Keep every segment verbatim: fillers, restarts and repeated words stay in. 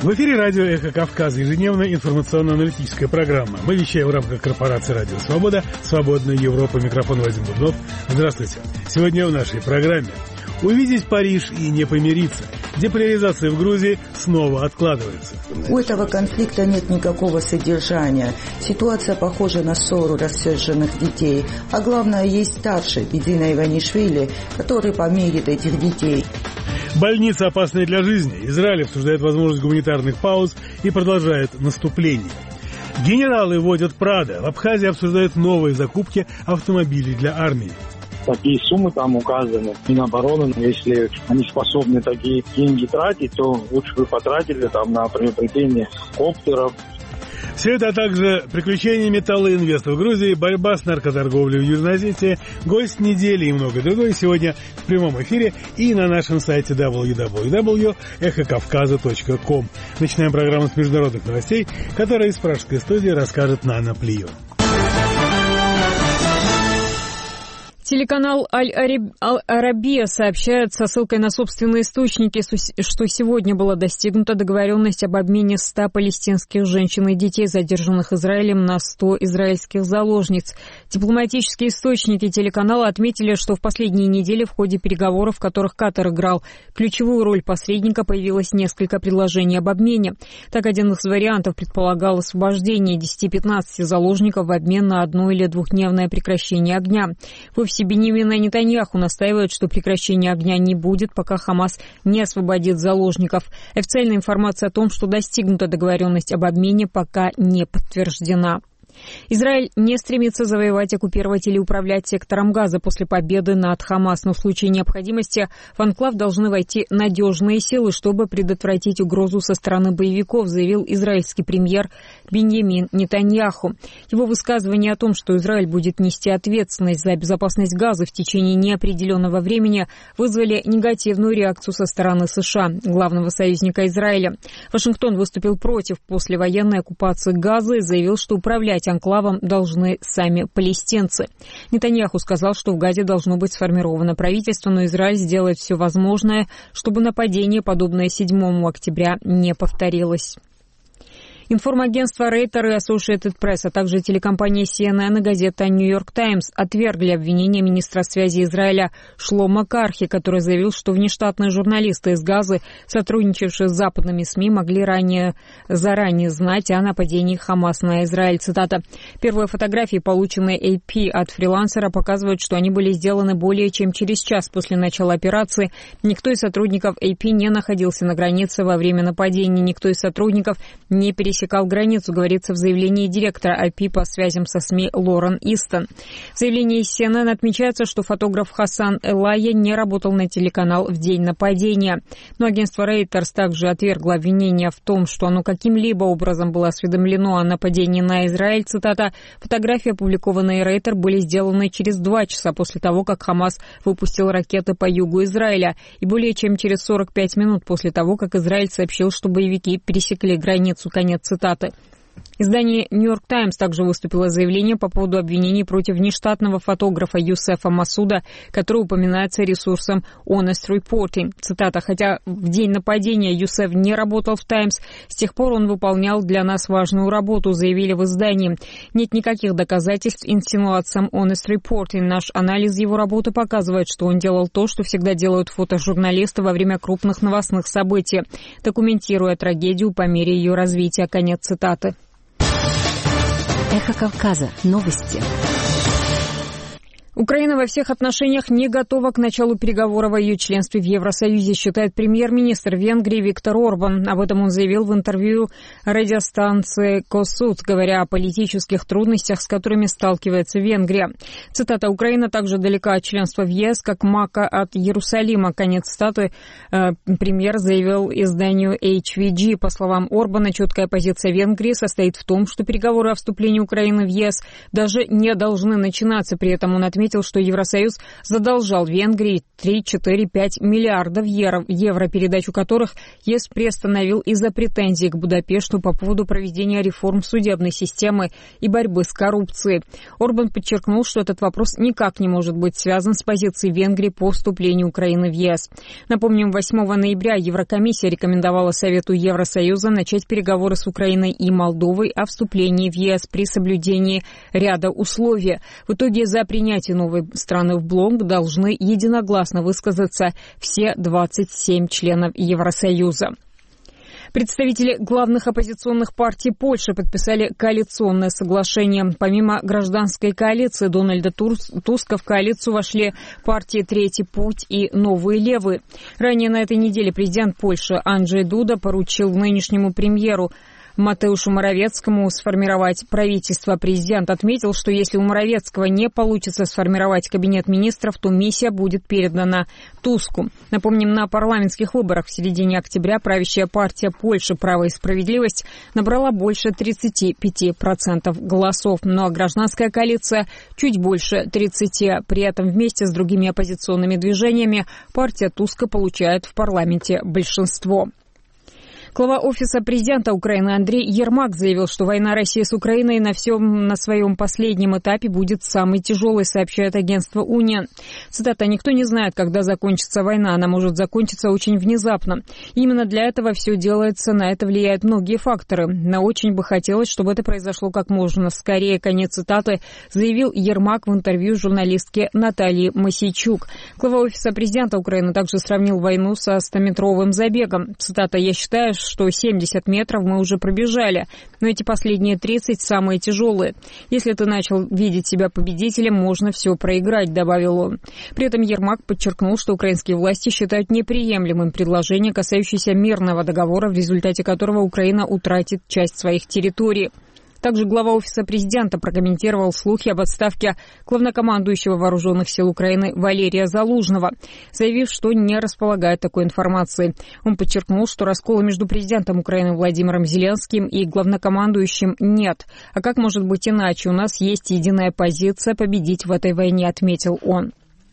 В эфире радио «Эхо Кавказа», ежедневная информационно-аналитическая программа. Мы вещаем в рамках корпорации «Радио Свобода», «Свободная Европа», микрофон Вадим Бубнов. Здравствуйте. Сегодня в нашей программе: увидеть Париж и не помириться. Деполяризация в Грузии снова откладывается. У этого конфликта нет никакого содержания. Ситуация похожа на ссору рассерженных детей. А главное, есть старший, Бидзина Иванишвили, который помирит этих детей. Больница, опасная для жизни. Израиль обсуждает возможность гуманитарных пауз и продолжает наступление. Генералы водят Прадо. В Абхазии обсуждают новые закупки автомобилей для армии. Такие суммы там указаны. Минобороны, если они способны такие деньги тратить, то лучше бы потратили там на приобретение коптеров. Все это, а также приключения металлоинвеста в Грузии, борьба с наркоторговлей в Южной Осетии, гость недели и многое другое сегодня в прямом эфире и на нашем сайте дабл ю дабл ю дабл ю точка эхо кавказа точка ком. Начинаем программу с международных новостей, которые из пражской студии расскажет Нана Плиева. Телеканал «Аль-Арабия» сообщает со ссылкой на собственные источники, что сегодня была достигнута договоренность об обмене ста палестинских женщин и детей, задержанных Израилем, на сто израильских заложниц. Дипломатические источники телеканала отметили, что в последние недели в ходе переговоров, в которых Катар играл ключевую роль посредника, появилось несколько предложений об обмене. Так, один из вариантов предполагал освобождение десяти-пятнадцати заложников в обмен на одно- или двухдневное прекращение огня. В офисе Биньямина Нетаньяху настаивают, что прекращения огня не будет, пока Хамас не освободит заложников. Официальная информация о том, что достигнута договоренность об обмене, пока не подтверждена. Израиль не стремится завоевать, оккупировать или управлять сектором Газа после победы над Хамас, но в случае необходимости в анклав должны войти надежные силы, чтобы предотвратить угрозу со стороны боевиков, заявил израильский премьер Биньямин Нетаньяху. Его высказывание о том, что Израиль будет нести ответственность за безопасность Газа в течение неопределенного времени, вызвали негативную реакцию со стороны США, главного союзника Израиля. Вашингтон выступил против послевоенной оккупации Газа и заявил, что управлять анклавом должны сами палестинцы. Нетаньяху сказал, что в Газе должно быть сформировано правительство, но Израиль сделает все возможное, чтобы нападение, подобное седьмому октября, не повторилось. Информагентство Reuters и Associated Press, а также телекомпания си эн эн и газета New York Times отвергли обвинения министра связи Израиля Шломо Кархи, который заявил, что внештатные журналисты из Газы, сотрудничавшие с западными СМИ, могли ранее, заранее знать о нападении Хамас на Израиль. Цитата. «Первые фотографии, полученные эй пи от фрилансера, показывают, что они были сделаны более чем через час после начала операции. Никто из сотрудников эй пи не находился на границе во время нападения, никто из сотрудников не пересекал пересекал границу, говорится в заявлении директора эй пи по связям со СМИ Лорен Истон. В заявлении си эн эн отмечается, что фотограф Хасан Элайя не работал на телеканал в день нападения. Но агентство Reuters также отвергло обвинение в том, что оно каким-либо образом было осведомлено о нападении на Израиль. Цитата. «Фотографии, опубликованные Reuters, были сделаны через два часа после того, как Хамас выпустил ракеты по югу Израиля, и более чем через сорок пять минут после того, как Израиль сообщил, что боевики пересекли границу». Конец цитаты. Издание New York Times также выступило с заявлением по поводу обвинений против внештатного фотографа Юсефа Масуда, который упоминается ресурсом Honest Reporting. Цитата. «Хотя в день нападения Юсеф не работал в Times, с тех пор он выполнял для нас важную работу», заявили в издании. «Нет никаких доказательств инсинуациям Honest Reporting. Наш анализ его работы показывает, что он делал то, что всегда делают фотожурналисты во время крупных новостных событий, документируя трагедию по мере ее развития». Конец цитаты. Эхо Кавказа. Новости. Украина во всех отношениях не готова к началу переговоров о ее членстве в Евросоюзе, считает премьер-министр Венгрии Виктор Орбан. Об этом он заявил в интервью радиостанции «Косуд», говоря о политических трудностях, с которыми сталкивается Венгрия. Цитата. «Украина также далека от членства в ЕС, как Мака от Иерусалима». Конец цитаты. Э, премьер заявил изданию эйч ви джи. По словам Орбана, четкая позиция Венгрии состоит в том, что переговоры о вступлении Украины в ЕС даже не должны начинаться. При этом он отметил, отметил, что Евросоюз задолжал Венгрии три-четыре-пять миллиардов евро, передачу которых ЕС приостановил из-за претензий к Будапешту по поводу проведения реформ судебной системы и борьбы с коррупцией. Орбан подчеркнул, что этот вопрос никак не может быть связан с позицией Венгрии по вступлению Украины в ЕС. Напомним, восьмого ноября Еврокомиссия рекомендовала Совету Евросоюза начать переговоры с Украиной и Молдовой о вступлении в ЕС при соблюдении ряда условий. В итоге за принятие новой страны в блок должны единогласно высказаться все двадцать семь членов Евросоюза. Представители главных оппозиционных партий Польши подписали коалиционное соглашение. Помимо гражданской коалиции Дональда Туска в коалицию вошли партии «Третий путь» и «Новые левые». Ранее на этой неделе президент Польши Анджей Дуда поручил нынешнему премьеру Матеушу Моровецкому сформировать правительство. Президент отметил, что если у Моровецкого не получится сформировать кабинет министров, то миссия будет передана Туску. Напомним, на парламентских выборах в середине октября правящая партия Польши «Право и справедливость» набрала больше тридцати пяти процентов голосов, но гражданская коалиция чуть больше тридцати процентов. При этом вместе с другими оппозиционными движениями партия Туска получает в парламенте большинство. Глава Офиса президента Украины Андрей Ермак заявил, что война России с Украиной на всем на своем последнем этапе будет самой тяжелой, сообщает агентство «Униан». Цитата: «Никто не знает, когда закончится война. Она может закончиться очень внезапно. Именно для этого все делается, на это влияют многие факторы. Но очень бы хотелось, чтобы это произошло как можно скорее». Конец цитаты заявил Ермак в интервью журналистке Наталье Мосейчук. Глава Офиса президента Украины также сравнил войну со стометровым забегом. Цитата: «Я считаю, что семьдесят метров мы уже пробежали, но эти последние тридцать самые тяжелые. Если ты начал видеть себя победителем, можно все проиграть», — добавил он. При этом Ермак подчеркнул, что украинские власти считают неприемлемым предложение, касающееся мирного договора, в результате которого Украина утратит часть своих территорий. Также глава Офиса президента прокомментировал слухи об отставке главнокомандующего Вооруженных сил Украины Валерия Залужного, заявив, что не располагает такой информацией. Он подчеркнул, что раскола между президентом Украины Владимиром Зеленским и главнокомандующим нет. А как может быть иначе? У нас есть единая позиция победить в этой войне, отметил он.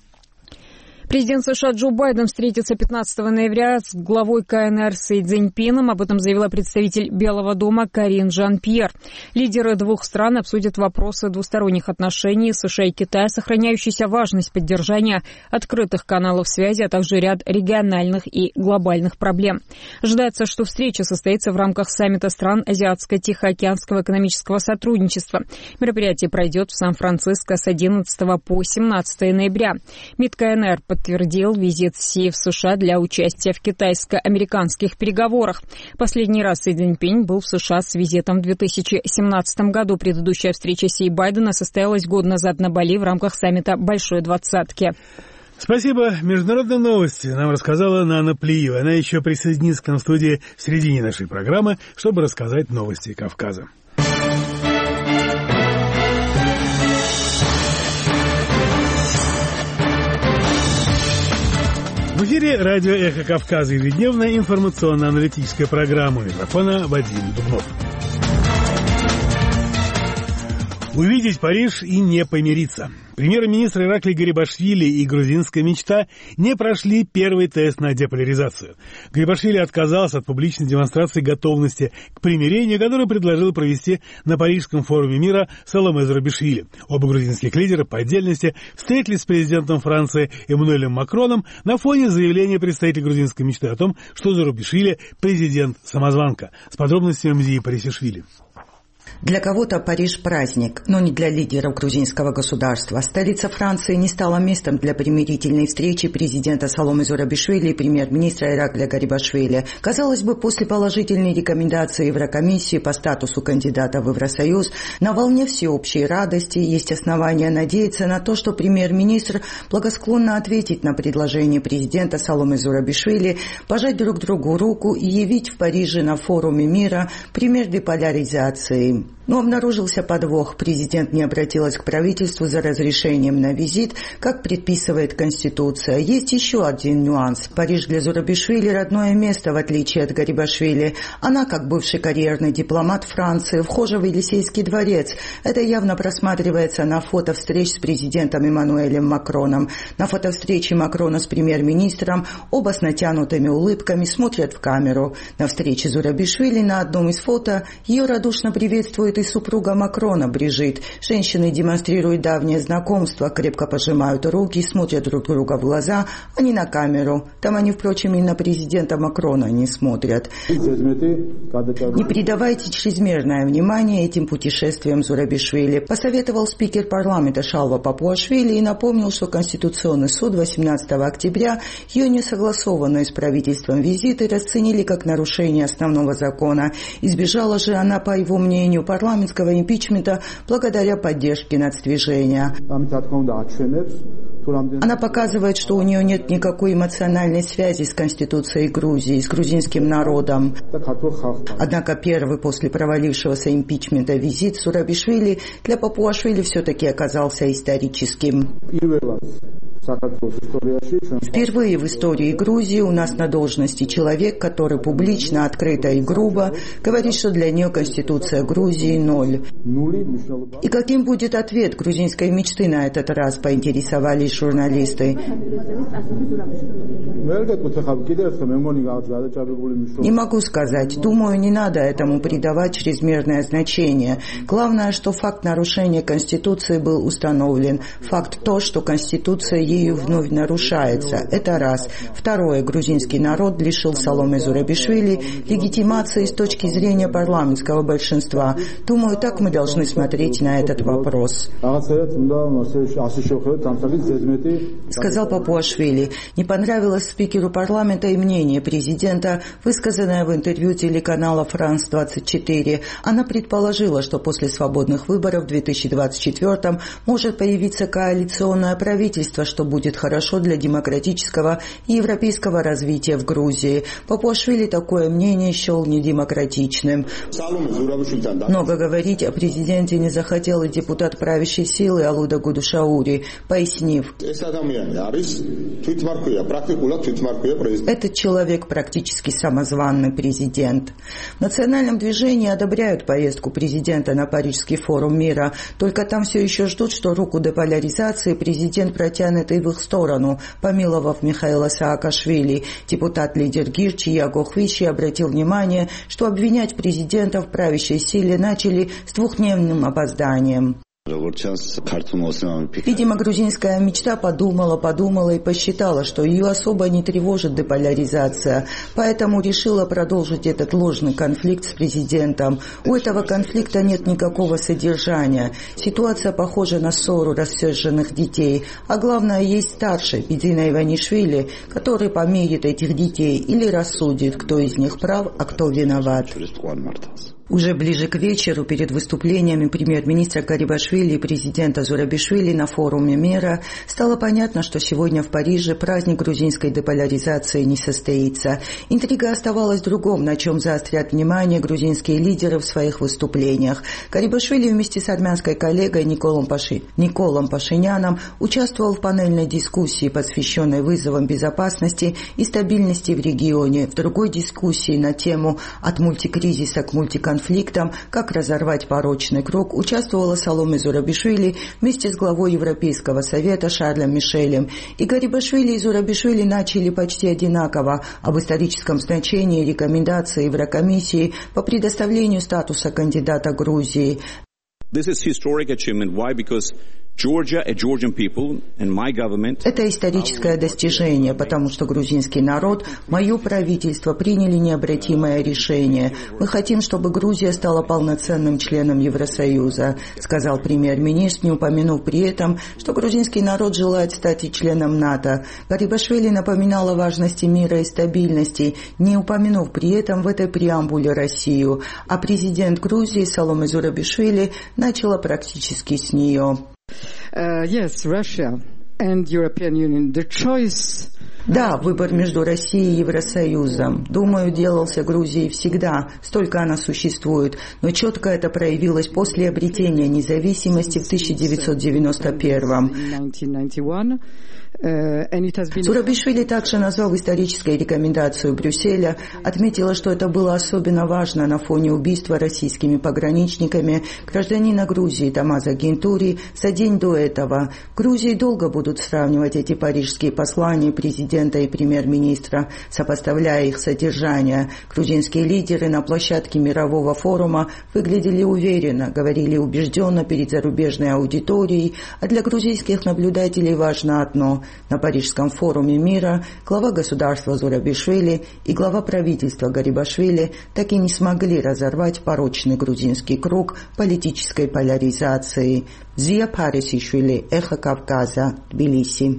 Президент США Джо Байден встретится пятнадцатого ноября с главой КНР Си Цзиньпином. Об этом заявила представитель Белого дома Карин Жан-Пьер. Лидеры двух стран обсудят вопросы двусторонних отношений США и Китая, сохраняющуюся важность поддержания открытых каналов связи, а также ряд региональных и глобальных проблем. Ожидается, что встреча состоится в рамках саммита стран Азиатско-Тихоокеанского экономического сотрудничества. Мероприятие пройдет в Сан-Франциско с одиннадцатого по семнадцатое ноября. МИД КНР подтвердил визит Си в США для участия в китайско-американских переговорах. Последний раз Си Цзиньпинь был в США с визитом в две тысячи семнадцатом году. Предыдущая встреча Си и Байдена состоялась год назад на Бали в рамках саммита Большой Двадцатки. Спасибо. Международные новости нам рассказала Нана Плиева. Она еще присоединится к нам в студии в середине нашей программы, чтобы рассказать новости Кавказа. В эфире радио «Эхо Кавказа», ежедневная информационно-аналитическая программа. У микрофона Вадим Дубнов. Увидеть Париж и не помириться. Премьер-министр Ираклий Гарибашвили и грузинская мечта не прошли первый тест на деполяризацию. Гарибашвили отказался от публичной демонстрации готовности к примирению, которую предложил провести на Парижском форуме мира Саломе Зурабишвили. Оба грузинских лидера по отдельности встретились с президентом Франции Эммануэлем Макроном на фоне заявления представителя грузинской мечты о том, что Зурабишвили – президент-самозванка. С подробностями Мзии Парисишвили. Для кого-то Париж – праздник, но не для лидеров грузинского государства. Столица Франции не стала местом для примирительной встречи президента Саломе Зурабишвили и премьер-министра Ираклия Гарибашвили. Казалось бы, после положительной рекомендации Еврокомиссии по статусу кандидата в Евросоюз на волне всеобщей радости есть основания надеяться на то, что премьер-министр благосклонно ответит на предложение президента Саломе Зурабишвили пожать друг другу руку и явить в Париже на форуме мира пример деполяризации. Но обнаружился подвох. Президент не обратилась к правительству за разрешением на визит, как предписывает Конституция. Есть еще один нюанс. Париж для Зурабишвили – родное место, в отличие от Гарибашвили. Она, как бывший карьерный дипломат Франции, вхожа в Елисейский дворец. Это явно просматривается на фото встреч с президентом Эммануэлем Макроном. На фотовстрече Макрона с премьер-министром оба с натянутыми улыбками смотрят в камеру. На встрече Зурабишвили на одном из фото ее радушно приветствует и супруга Макрона Брижит. Женщины демонстрируют давнее знакомство, крепко пожимают руки, смотрят друг друга в глаза, а не на камеру. Там они, впрочем, и на президента Макрона не смотрят. Не придавайте чрезмерное внимание этим путешествиям Зурабишвили, посоветовал спикер парламента Шалва Папуашвили и напомнил, что Конституционный суд восемнадцатого октября ее несогласованные с правительством визиты расценили как нарушение основного закона. Избежала же она, по его мнению, парламента парламентского импичмента благодаря поддержке нацдвижения. Она показывает, что у нее нет никакой эмоциональной связи с Конституцией Грузии, с грузинским народом. Однако первый после провалившегося импичмента визит Зурабишвили для Папуашвили все-таки оказался историческим. Впервые в истории Грузии у нас на должности человек, который публично, открыто и грубо говорит, что для нее Конституция Грузии ноль. И каким будет ответ грузинской мечты на этот раз, поинтересовались журналисты. Не могу сказать. Думаю, не надо этому придавать чрезмерное значение. Главное, что факт нарушения Конституции был установлен. Факт то, что Конституция ею вновь нарушается. Это раз. Второе. Грузинский народ лишил Саломе Зурабишвили легитимации с точки зрения парламентского большинства. Думаю, так мы должны смотреть на этот вопрос. Сказал Папуашвили. Не понравилось спикеру парламента и мнение президента, высказанное в интервью телеканала Франс двадцать четыре. Она предположила, что после свободных выборов в две тысячи двадцать четвёртом может появиться коалиционное правительство, что будет хорошо для демократического и европейского развития в Грузии. Папуашвили такое мнение счел недемократичным. Много говорить о президенте не захотел и депутат правящей силы Алуда Гудушаури, пояснив: этот человек практически самозванный президент. В национальном движении одобряют поездку президента на Парижский форум мира, только там все еще ждут, что руку деполяризации президент протянет и в их сторону, помиловав Михаила Саакашвили. Депутат-лидер Гирчи Ягохвичи обратил внимание, что обвинять президента в правящей силе начали с двухдневным опозданием. Видимо, грузинская мечта подумала, подумала и посчитала, что ее особо не тревожит деполяризация, поэтому решила продолжить этот ложный конфликт с президентом. У этого конфликта нет никакого содержания. Ситуация похожа на ссору рассерженных детей, а главное, есть старший, Бидина Иванишвили, который помирит этих детей или рассудит, кто из них прав, а кто виноват. Уже ближе к вечеру, перед выступлениями премьер-министра Гарибашвили и президента Зурабишвили на форуме мира, стало понятно, что сегодня в Париже праздник грузинской деполяризации не состоится. Интрига оставалась в другом, на чем заострят внимание грузинские лидеры в своих выступлениях. Гарибашвили вместе с армянской коллегой Николом, Паши... Николом Пашиняном участвовал в панельной дискуссии, посвященной вызовам безопасности и стабильности в регионе. В другой дискуссии на тему «От мультикризиса к мультиконфликту конфликтом, как разорвать порочный круг, участвовала Саломе Зурабишвили вместе с главой Европейского совета Шарлем Мишелем. И Гарибашвили и Зурабишвили начали почти одинаково об историческом значении рекомендаций Еврокомиссии по предоставлению статуса кандидата Грузии. This is historic achievement. Why? Because Georgia, a Georgian people, and my government. Это историческое достижение, потому что грузинский народ, мое правительство приняли необратимое решение. Мы хотим, чтобы Грузия стала полноценным членом Евросоюза, сказал премьер-министр, не упомянув при этом, что грузинский народ желает стать и членом НАТО. Гарибашвили напоминал о важности мира и стабильности, не упомянув при этом в этой преамбуле Россию. А президент Грузии Саломе Зурабишвили начала практически с нее. Uh, yes, Russia and European Union. The choice Да, выбор между Россией и Евросоюзом, думаю, делался Грузией всегда, столько она существует, но четко это проявилось после обретения независимости в тысяча девятьсот девяносто первом. Зурабишвили также назвал исторической рекомендацию Брюсселя, отметила, что это было особенно важно на фоне убийства российскими пограничниками гражданина Грузии Томаза Гентури за день до этого. В Грузии долго будут сравнивать эти парижские послания президента и премьер-министра, сопоставляя их содержание. Грузинские лидеры на площадке мирового форума выглядели уверенно, говорили убежденно перед зарубежной аудиторией, а для грузинских наблюдателей важно одно – на Парижском форуме мира глава государства Зурабишвили и глава правительства Гарибашвили так и не смогли разорвать порочный грузинский круг политической поляризации. Зия Парисишвили, Эхо Кавказа, Тбилиси.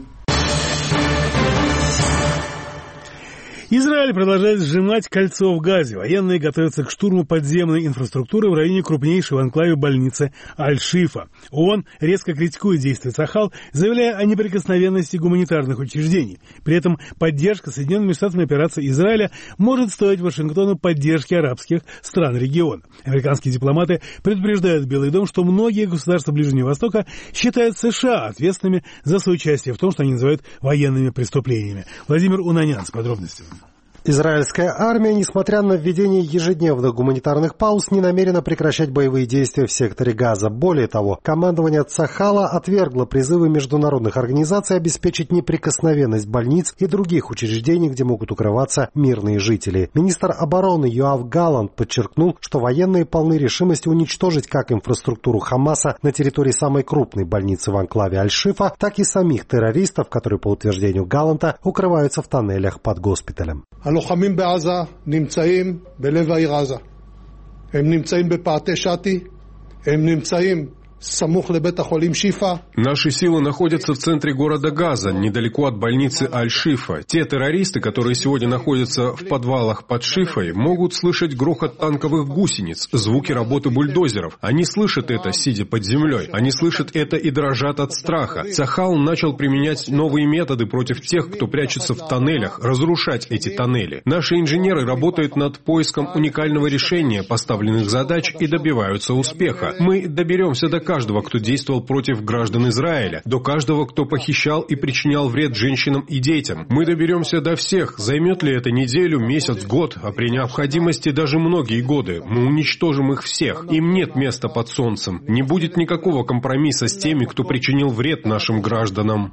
Израиль продолжает сжимать кольцо в Газе. Военные готовятся к штурму подземной инфраструктуры в районе крупнейшей в анклаве больницы Аль-Шифа. ООН резко критикует действия Цахал, заявляя о неприкосновенности гуманитарных учреждений. При этом поддержка Соединенными Штатами операции Израиля может стоить Вашингтону поддержки арабских стран региона. Американские дипломаты предупреждают Белый дом, что многие государства Ближнего Востока считают США ответственными за соучастие в том, что они называют военными преступлениями. Владимир Унанян с подробностями. Израильская армия, несмотря на введение ежедневных гуманитарных пауз, не намерена прекращать боевые действия в секторе Газа. Более того, командование Цахала отвергло призывы международных организаций обеспечить неприкосновенность больниц и других учреждений, где могут укрываться мирные жители. Министр обороны Йоав Галланд подчеркнул, что военные полны решимости уничтожить как инфраструктуру Хамаса на территории самой крупной больницы в анклаве Аль-Шифа, так и самих террористов, которые, по утверждению Галланда, укрываются в тоннелях под госпиталем. הלוחמים בעזה נמצאים בלב העיר עזה. הם נמצאים בפאתי שתי, הם נמצאים סמוך לבית החולים שיפה. Наши силы находятся в центре города Газа, недалеко от больницы Аль-Шифа. Те террористы, которые сегодня находятся в подвалах под Шифой, могут слышать грохот танковых гусениц, звуки работы бульдозеров. Они слышат это, сидя под землей. Они слышат это и дрожат от страха. Цахал начал применять новые методы против тех, кто прячется в тоннелях, разрушать эти тоннели. Наши инженеры работают над поиском уникального решения поставленных задач и добиваются успеха. Мы доберемся до каждого, кто действовал против граждан Израиля, до каждого, кто похищал и причинял вред женщинам и детям. Мы доберемся до всех. Займет ли это неделю, месяц, год, а при необходимости даже многие годы. Мы уничтожим их всех. Им нет места под солнцем. Не будет никакого компромисса с теми, кто причинил вред нашим гражданам.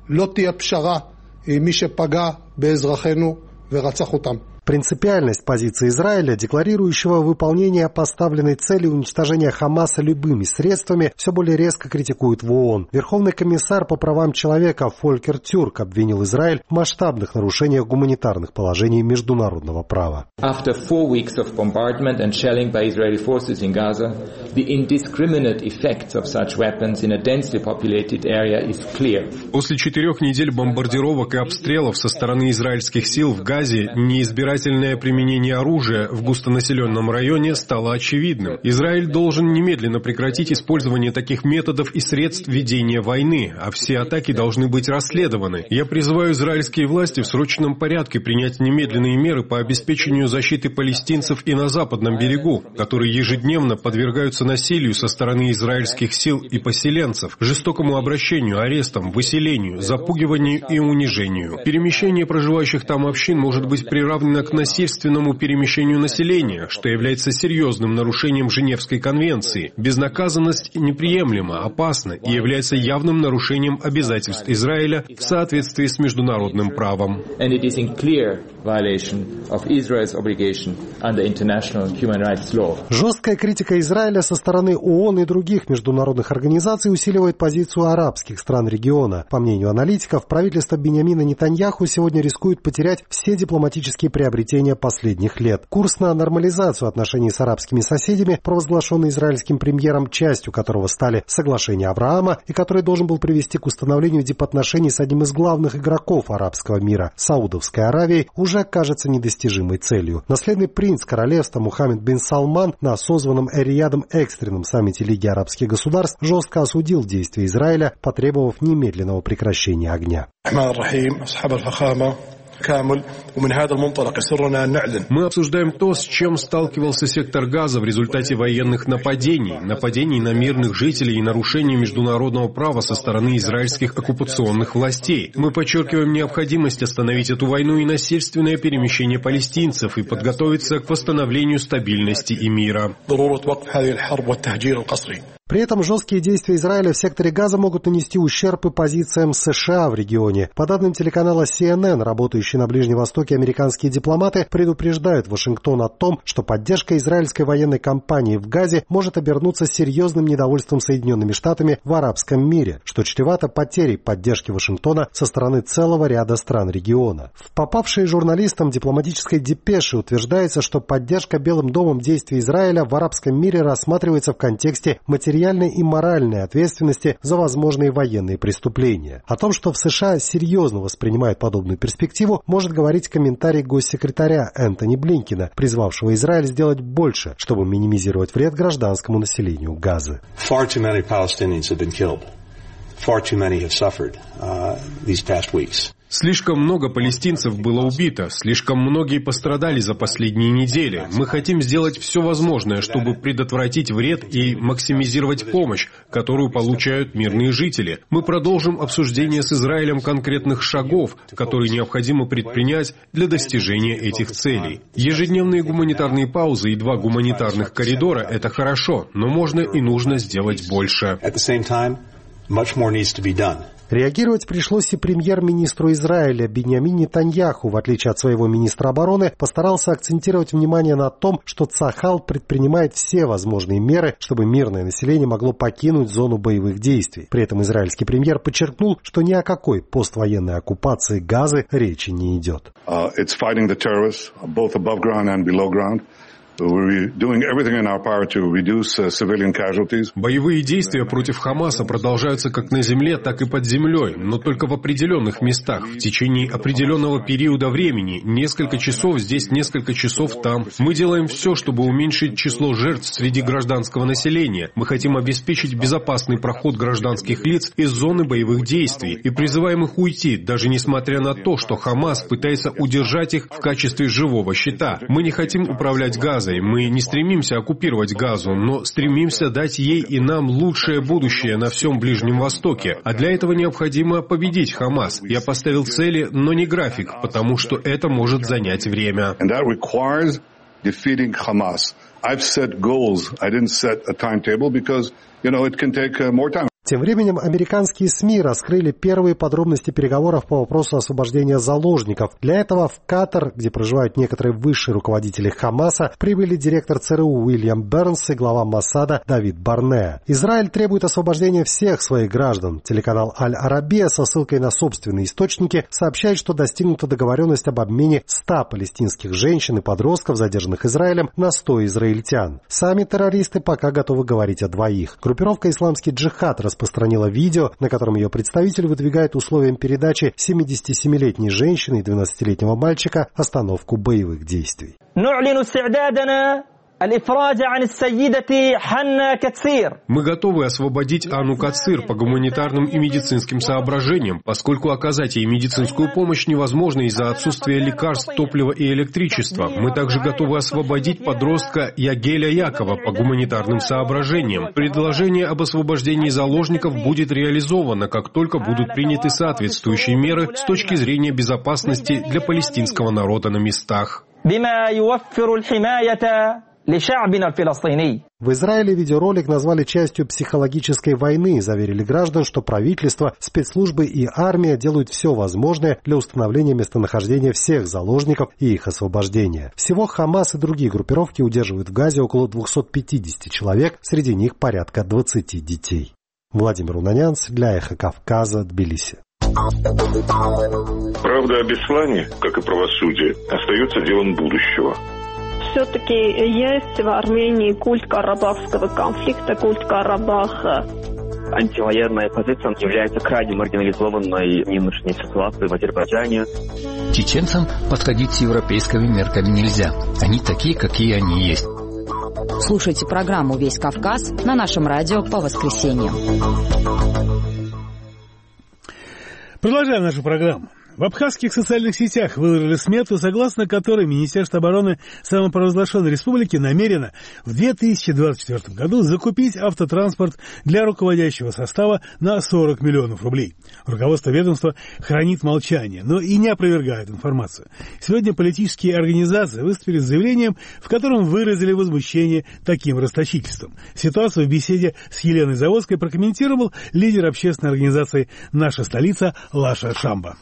Принципиальность позиции Израиля, декларирующего выполнение поставленной цели уничтожения Хамаса любыми средствами, все более резко критикует в ООН. Верховный комиссар по правам человека Фолькер Тюрк обвинил Израиль в масштабных нарушениях гуманитарных положений международного права. After four weeks of bombardment and shelling by Israeli forces in Gaza, the indiscriminate effects of such weapons in a densely populated area is clear. После четырех недель бомбардировок и обстрелов со стороны израильских сил в Газе неизбирательно Избирательное применение оружия в густонаселенном районе стало очевидным. Израиль должен немедленно прекратить использование таких методов и средств ведения войны, а все атаки должны быть расследованы. Я призываю израильские власти в срочном порядке принять немедленные меры по обеспечению защиты палестинцев и на западном берегу, которые ежедневно подвергаются насилию со стороны израильских сил и поселенцев, жестокому обращению, арестам, выселению, запугиванию и унижению. Перемещение проживающих там общин может быть приравнено к насильственному перемещению населения, что является серьезным нарушением Женевской конвенции. Безнаказанность неприемлема, опасна и является явным нарушением обязательств Израиля в соответствии с международным правом. Жесткая критика Израиля со стороны ООН и других международных организаций усиливает позицию арабских стран региона. По мнению аналитиков, правительство Биньямина Нетаньяху сегодня рискует потерять все дипломатические приобретения последних лет. Курс на нормализацию отношений с арабскими соседями, провозглашенный израильским премьером, частью которого стали соглашения Авраама, и который должен был привести к установлению дипотношений с одним из главных игроков арабского мира – Саудовской Аравией, уже кажется недостижимой целью. Наследный принц королевства Мухаммед бин Салман на созванном Эр-Риядом экстренном саммите Лиги арабских государств жестко осудил действия Израиля, потребовав немедленного прекращения огня. Мы обсуждаем то, с чем сталкивался сектор Газа в результате военных нападений, нападений на мирных жителей и нарушений международного права со стороны израильских оккупационных властей. Мы подчеркиваем необходимость остановить эту войну и насильственное перемещение палестинцев и подготовиться к восстановлению стабильности и мира. При этом жесткие действия Израиля в секторе Газа могут нанести ущерб и позициям США в регионе. По данным телеканала си эн эн, работающие на Ближнем Востоке американские дипломаты предупреждают Вашингтон о том, что поддержка израильской военной кампании в Газе может обернуться серьезным недовольством Соединенными Штатами в арабском мире, что чревато потерей поддержки Вашингтона со стороны целого ряда стран региона. В попавшей журналистам дипломатической депеше утверждается, что поддержка Белым домом действий Израиля в арабском мире рассматривается в контексте материальной и моральной ответственности за возможные военные преступления. О том, что в США серьезно воспринимают подобную перспективу, может говорить комментарий госсекретаря Энтони Блинкена, призвавшего Израиль сделать больше, чтобы минимизировать вред гражданскому населению Газы. Far too many Palestinians have been killed. Far too many have suffered uh, these past weeks. Слишком много палестинцев было убито, слишком многие пострадали за последние недели. Мы хотим сделать все возможное, чтобы предотвратить вред и максимизировать помощь, которую получают мирные жители. Мы продолжим обсуждение с Израилем конкретных шагов, которые необходимо предпринять для достижения этих целей. Ежедневные гуманитарные паузы и два гуманитарных коридора – это хорошо, но можно и нужно сделать больше. Реагировать пришлось и премьер-министру Израиля Биньямин Нетаньяху. В отличие от своего министра обороны, постарался акцентировать внимание на том, что Цахал предпринимает все возможные меры, чтобы мирное население могло покинуть зону боевых действий. При этом израильский премьер подчеркнул, что ни о какой поствоенной оккупации Газы речи не идет. Uh, it's fighting the terrorists, both above ground and below ground. Боевые действия против Хамаса продолжаются как на земле, так и под землей, но только в определенных местах, в течение определенного периода времени, несколько часов здесь, несколько часов там. Мы делаем все, чтобы уменьшить число жертв среди гражданского населения. Мы хотим обеспечить безопасный проход гражданских лиц из зоны боевых действий и призываем их уйти, даже несмотря на то, что Хамас пытается удержать их в качестве живого щита. Мы не хотим управлять Газой. Мы не стремимся оккупировать Газу, но стремимся дать ей и нам лучшее будущее на всем Ближнем Востоке. А для этого необходимо победить Хамас. Я поставил цели, но не график, потому что это может занять время. Тем временем американские СМИ раскрыли первые подробности переговоров по вопросу освобождения заложников. Для этого в Катар, где проживают некоторые высшие руководители Хамаса, прибыли директор ЦРУ Уильям Бернс и глава Моссада Давид Барнеа. Израиль требует освобождения всех своих граждан. Телеканал Аль-Арабия со ссылкой на собственные источники сообщает, что достигнута договоренность об обмене ста палестинских женщин и подростков, задержанных Израилем, на сто израильтян. Сами террористы пока готовы говорить о двоих. Группировка «Исламский джихад» распространила видео, на котором ее представитель выдвигает условиям передачи семидесятисемилетней женщины и двенадцатилетнего мальчика остановку боевых действий. Мы готовы освободить Анну Кацир по гуманитарным и медицинским соображениям, поскольку оказать ей медицинскую помощь невозможно из-за отсутствия лекарств, топлива и электричества. Мы также готовы освободить подростка Ягеля Якова по гуманитарным соображениям. Предложение об освобождении заложников будет реализовано, как только будут приняты соответствующие меры с точки зрения безопасности для палестинского народа на местах. В Израиле видеоролик назвали частью психологической войны и заверили граждан, что правительство, спецслужбы и армия делают все возможное для установления местонахождения всех заложников и их освобождения. Всего Хамас и другие группировки удерживают в Газе около двухсот пятидесяти человек, среди них порядка двадцати детей. Владимир Унанянц для Эхо Кавказа, Тбилиси. Правда о Беслане, как и правосудие, остается делом будущего. Все-таки есть в Армении культ карабахского конфликта, культ Карабаха. Антивоенная позиция является крайне маргинализованной в нынешней ситуации в Азербайджане. Чеченцам подходить с европейскими мерками нельзя. Они такие, какие они есть. Слушайте программу «Весь Кавказ» на нашем радио по воскресеньям. Продолжаем нашу программу. В В абхазских социальных сетях выложили смету, согласно которой Министерство обороны самопровозглашенной республики намерено в две тысячи двадцать четвёртом году закупить автотранспорт для руководящего состава на сорок миллионов рублей. Руководство ведомства хранит молчание, но и не опровергает информацию. Сегодня политические организации выступили с заявлением, в котором выразили возмущение таким расточительством. Ситуацию в беседе с Еленой Заводской прокомментировал лидер общественной организации «Наша столица» Лаша Шамба.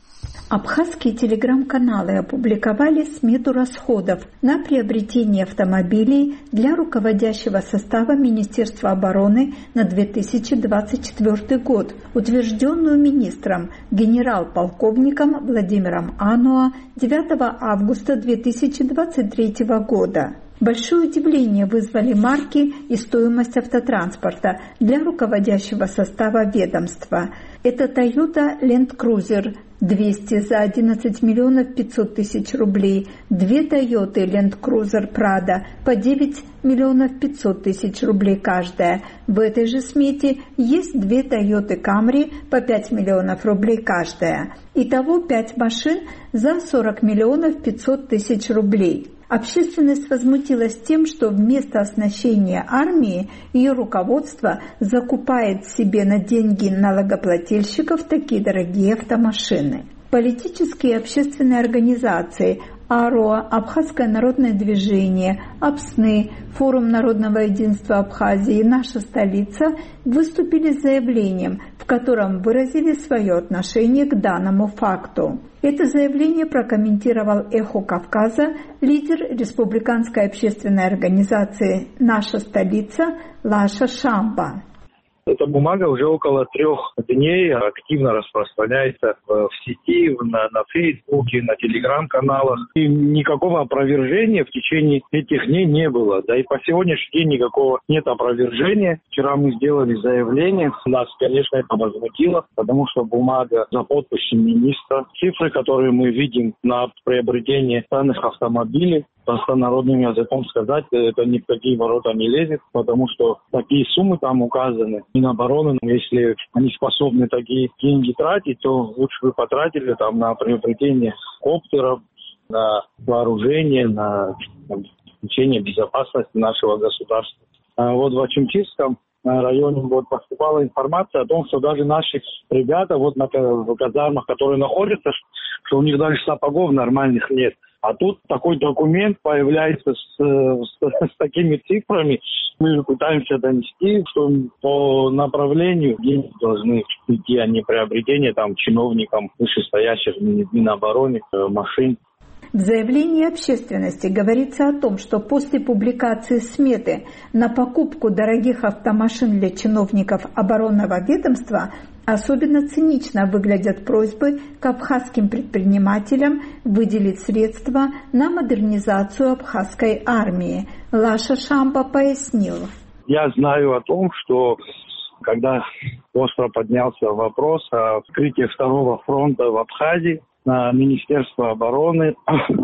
Абхазские телеграм-каналы опубликовали смету расходов на приобретение автомобилей для руководящего состава Министерства обороны на две тысячи двадцать четвёртый год, утвержденную министром генерал-полковником Владимиром Ануа девятого августа две тысячи двадцать третьего года. Большое удивление вызвали марки и стоимость автотранспорта для руководящего состава ведомства. Это Toyota Land Cruiser двести за одиннадцать миллионов пятьсот тысяч рублей, две Toyota Land Cruiser Prado по девять миллионов пятьсот тысяч рублей каждая. В этой же смете есть две Toyota Camry по пять миллионов рублей каждая. Итого пять машин за сорок миллионов пятьсот тысяч рублей. Общественность возмутилась тем, что вместо оснащения армии ее руководство закупает себе на деньги налогоплательщиков такие дорогие автомашины. Политические и общественные организации АРОА, Абхазское народное движение, АПСНы, Форум народного единства Абхазии, Наша столица выступили с заявлением, в котором выразили свое отношение к данному факту. Это заявление прокомментировал «Эхо Кавказа» лидер республиканской общественной организации «Наша столица» Лаша Шамба. Эта бумага уже около трех дней активно распространяется в сети, на, на Фейсбуке, на телеграм-каналах. И никакого опровержения в течение этих дней не было. Да и по сегодняшний день никакого нет опровержения. Вчера мы сделали заявление. Нас, конечно, это возмутило, потому что бумага за подписью министра. Цифры, которые мы видим на приобретение данных автомобилей, простонародным языком сказать, это ни в какие ворота не лезет, потому что такие суммы там указаны. Минобороны, если они способны такие деньги тратить, то лучше бы потратили там на приобретение коптеров, на вооружение, на обеспечение безопасности нашего государства. А вот в Ачимчистском районе вот поступала информация о том, что даже наши ребята вот на в казармах, которые находятся, что у них даже сапогов нормальных нет. А тут такой документ появляется с, с, с такими цифрами. Мы пытаемся донести, что по направлению деньги должны идти, а не приобретение там чиновникам вышестоящих в Минобороны машин. В заявлении общественности говорится о том, что после публикации сметы на покупку дорогих автомашин для чиновников оборонного ведомства особенно цинично выглядят просьбы к абхазским предпринимателям выделить средства на модернизацию абхазской армии. Лаша Шамба пояснил. Я знаю о том, что когда остро поднялся вопрос о открытии второго фронта в Абхазии, на Министерство обороны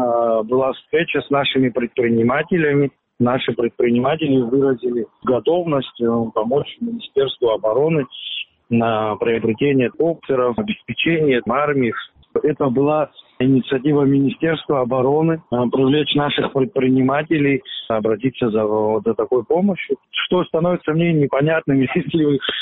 была встреча с нашими предпринимателями. Наши предприниматели выразили готовность помочь Министерству обороны на приобретение коптеров, обеспечение армии. Это была инициатива Министерства обороны привлечь наших предпринимателей, обратиться за, за такой помощью. Что становится мне непонятным, если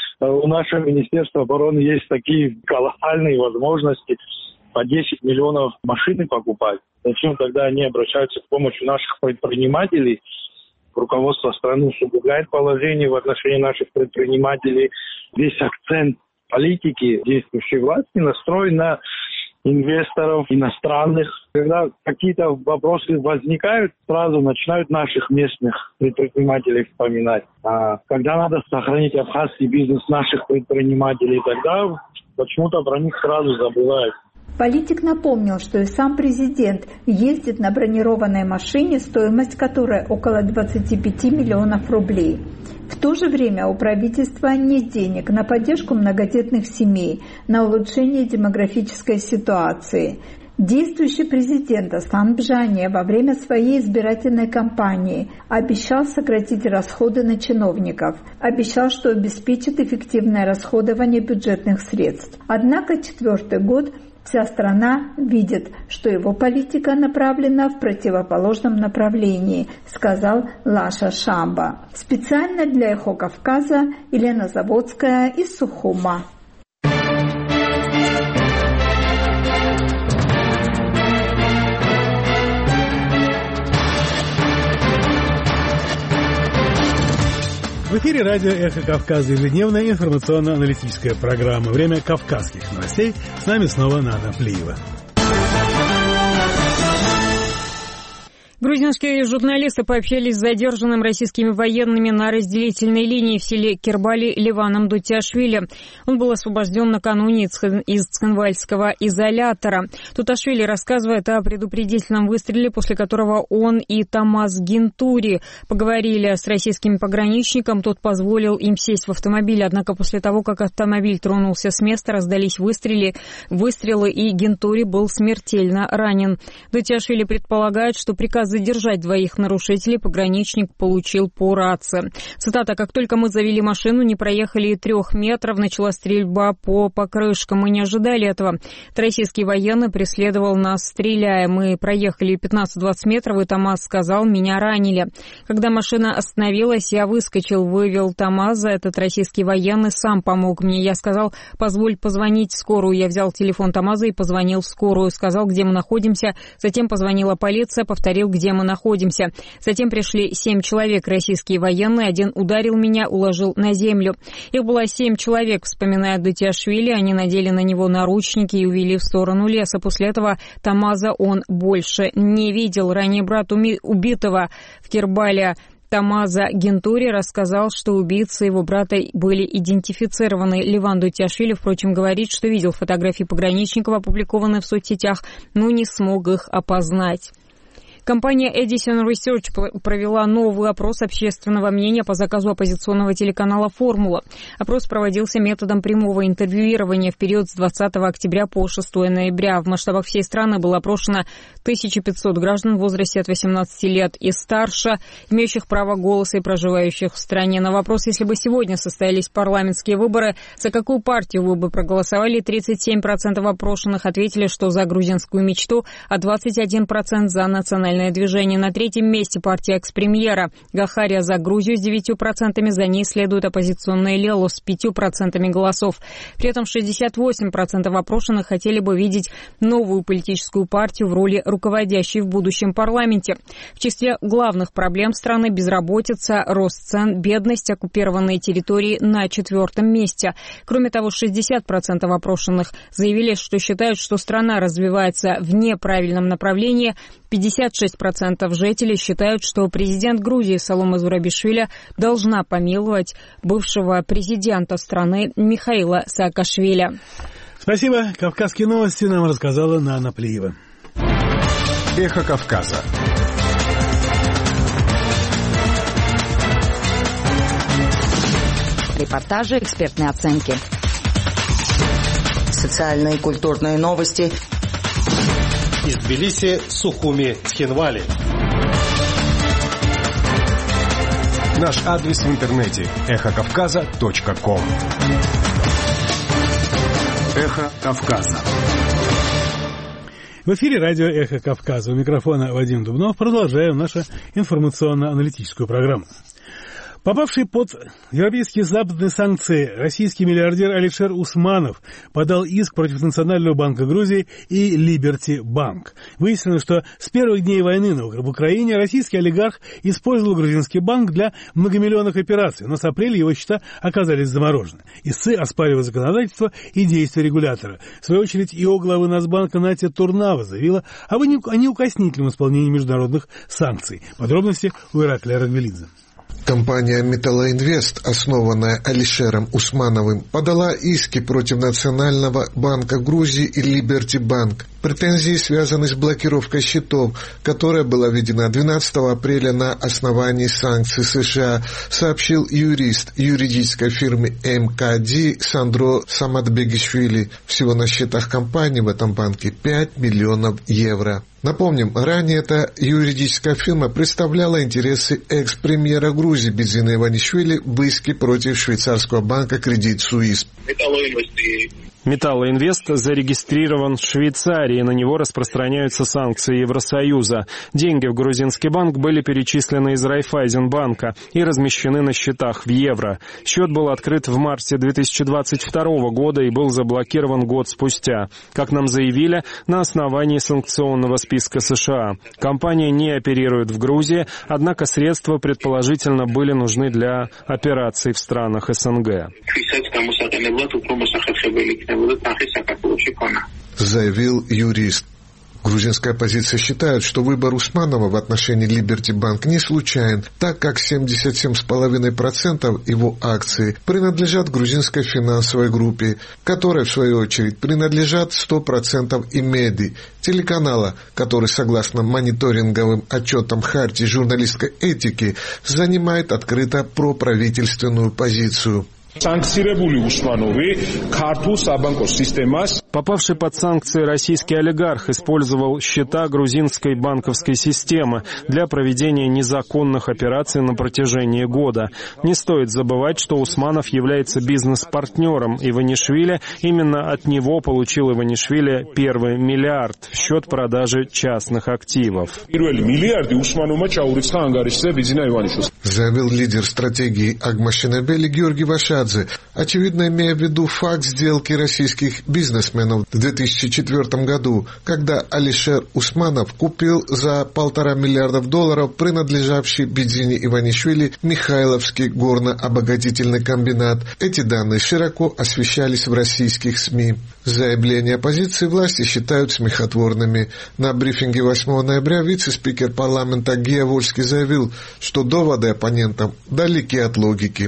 у нашего Министерства обороны есть такие колоссальные возможности по десять миллионов машин покупать. Зачем тогда они обращаются к помощи наших предпринимателей? Руководство страны усугубляет положение в отношении наших предпринимателей. Весь акцент политики действующей власти настроен на инвесторов иностранных. Когда какие-то вопросы возникают, сразу начинают наших местных предпринимателей вспоминать. А когда надо сохранить абхазский бизнес наших предпринимателей, тогда почему-то про них сразу забывают. Политик напомнил, что и сам президент ездит на бронированной машине, стоимость которой около двадцать пять миллионов рублей. В то же время у правительства нет денег на поддержку многодетных семей, на улучшение демографической ситуации. Действующий президент Асан Бжания во время своей избирательной кампании обещал сократить расходы на чиновников, обещал, что обеспечит эффективное расходование бюджетных средств. Однако четвертый год вся страна видит, что его политика направлена в противоположном направлении, сказал Лаша Шамба. Специально для «Эхо Кавказа» Елена Заводская из Сухума. В эфире радио «Эхо Кавказа», ежедневная информационно-аналитическая программа. Время кавказских новостей. С нами снова Нана Плиева. Грузинские журналисты пообщались с задержанным российскими военными на разделительной линии в селе Кирбали Ливаном Дутиашвили. Он был освобожден накануне из Цхинвальского изолятора. Дутиашвили рассказывает о предупредительном выстреле, после которого он и Тамаз Гентури поговорили с российским пограничником. Тот позволил им сесть в автомобиль, однако после того, как автомобиль тронулся с места, раздались выстрелы, выстрелы и Гентури был смертельно ранен. Дутиашвили предполагает, что приказ задержать двоих нарушителей пограничник получил по рации. Цитата: «Как только мы завели машину, не проехали и трех метров, начала стрельба по покрышкам. Мы не ожидали этого. Российский военный преследовал нас, стреляя. Мы проехали пятнадцать-двадцать метров, и Тамаз сказал, меня ранили. Когда машина остановилась, я выскочил, вывел Тамаза. Этот российский военный сам помог мне. Я сказал, позволь позвонить в скорую. Я взял телефон Тамаза и позвонил в скорую. Сказал, где мы находимся. Затем позвонила полиция, повторил, где мы находимся. Затем пришли семь человек, российские военные. Один ударил меня, уложил на землю. Их было семь человек, вспоминает Дутиашвили. Они надели на него наручники и увели в сторону леса. После этого Тамаза он больше не видел. Ранее брат убитого в Кирбале Тамаза Гентури рассказал, что убийцы его брата были идентифицированы. Ливан Дутиашвили, впрочем, говорит, что видел фотографии пограничников, опубликованные в соцсетях, но не смог их опознать. Компания Edison Research провела новый опрос общественного мнения по заказу оппозиционного телеканала «Формула». Опрос проводился методом прямого интервьюирования в период с двадцатого октября по шестого ноября. В масштабах всей страны было опрошено тысяча пятьсот граждан в возрасте от восемнадцати лет и старше, имеющих право голоса и проживающих в стране. На вопрос, если бы сегодня состоялись парламентские выборы, за какую партию вы бы проголосовали, тридцать семь процентов опрошенных ответили, что за грузинскую мечту, а двадцать один процент за национальную движение. На третьем месте партия экс-премьера Гахария за Грузию с девятью процентами, за ней следует оппозиционная Лело с пятью процентами голосов. При этом шестьдесят восемь процентов опрошенных хотели бы видеть новую политическую партию в роли руководящей в будущем парламенте. В числе главных проблем страны безработица, рост цен, бедность, оккупированные территории на четвертом месте. Кроме того, шестьдесят процентов опрошенных заявили, что считают, что страна развивается в неправильном направлении. пятьдесят шесть процентов жителей считают, что президент Грузии Саломе Зурабишвили должна помиловать бывшего президента страны Михаила Саакашвили. Спасибо. Кавказские новости нам рассказала Нана Плиева. Эхо Кавказа. Репортажи, экспертные оценки. Социальные и культурные новости. Из Тбилиси, Сухуми, Цхинвали. Наш адрес в интернете эхо кавказа точка ком. Эхо Кавказа. В эфире радио «Эхо Кавказа». У микрофона Вадим Дубнов. Продолжаем нашу информационно-аналитическую программу. Попавший под европейские западные санкции российский миллиардер Алишер Усманов подал иск против Национального банка Грузии и Либерти Банк. Выяснилось, что с первых дней войны в Украине российский олигарх использовал грузинский банк для многомиллионных операций, но с апреля его счета оказались заморожены. Истцы оспаривают законодательство и действия регулятора. В свою очередь, ИО главы Нацбанка Натя Турнава заявила об неукоснительном исполнении международных санкций. Подробности у Ираклия Рагвелидзе. Компания «Металлоинвест», основанная Алишером Усмановым, подала иски против Национального банка Грузии и Либерти Банк. Претензии связаны с блокировкой счетов, которая была введена двенадцатого апреля на основании санкций США, сообщил юрист юридической фирмы эм ка ди Сандро Саматбегишвили. Всего на счетах компании в этом банке пять миллионов евро. Напомним, ранее эта юридическая фирма представляла интересы экс-премьера Грузии Бедзина Иванишвили в иске против швейцарского банка Credit Suisse. Металлоинвест зарегистрирован в Швейцарии, на него распространяются санкции Евросоюза. Деньги в грузинский банк были перечислены из Райффайзенбанка и размещены на счетах в евро. Счет был открыт в марте две тысячи двадцать второго года и был заблокирован год спустя, как нам заявили, на основании санкционного списка США. Компания не оперирует в Грузии, однако средства предположительно были нужны для операций в странах эс эн гэ. Заявил юрист. Грузинская оппозиция считает, что выбор Усманова в отношении Liberty Bank не случайен, так как семьдесят семь целых пять десятых процента его акций принадлежат грузинской финансовой группе, которой, в свою очередь, принадлежат сто процентов и Меди, телеканала, который, согласно мониторинговым отчетам Хартии журналистской этики, занимает открыто проправительственную позицию. Попавший под санкции российский олигарх использовал счета грузинской банковской системы для проведения незаконных операций на протяжении года. Не стоит забывать, что Усманов является бизнес-партнером Иванишвили. Именно от него получил Иванишвили первый миллиард в счет продажи частных активов. Заявил лидер стратегии Агмашинабели Георгий Вашадзе, очевидно имея в виду факт сделки российских бизнесменов в две тысячи четвёртом году, когда Алишер Усманов купил за полтора миллиардов долларов принадлежавший Бедзине Иванишвили Михайловский горно-обогатительный комбинат. Эти данные широко освещались в российских СМИ. Заявления оппозиции власти считают смехотворными. На брифинге восьмого ноября вице-спикер парламента Гия Вольский заявил, что доводы оппонентам далеки от логики.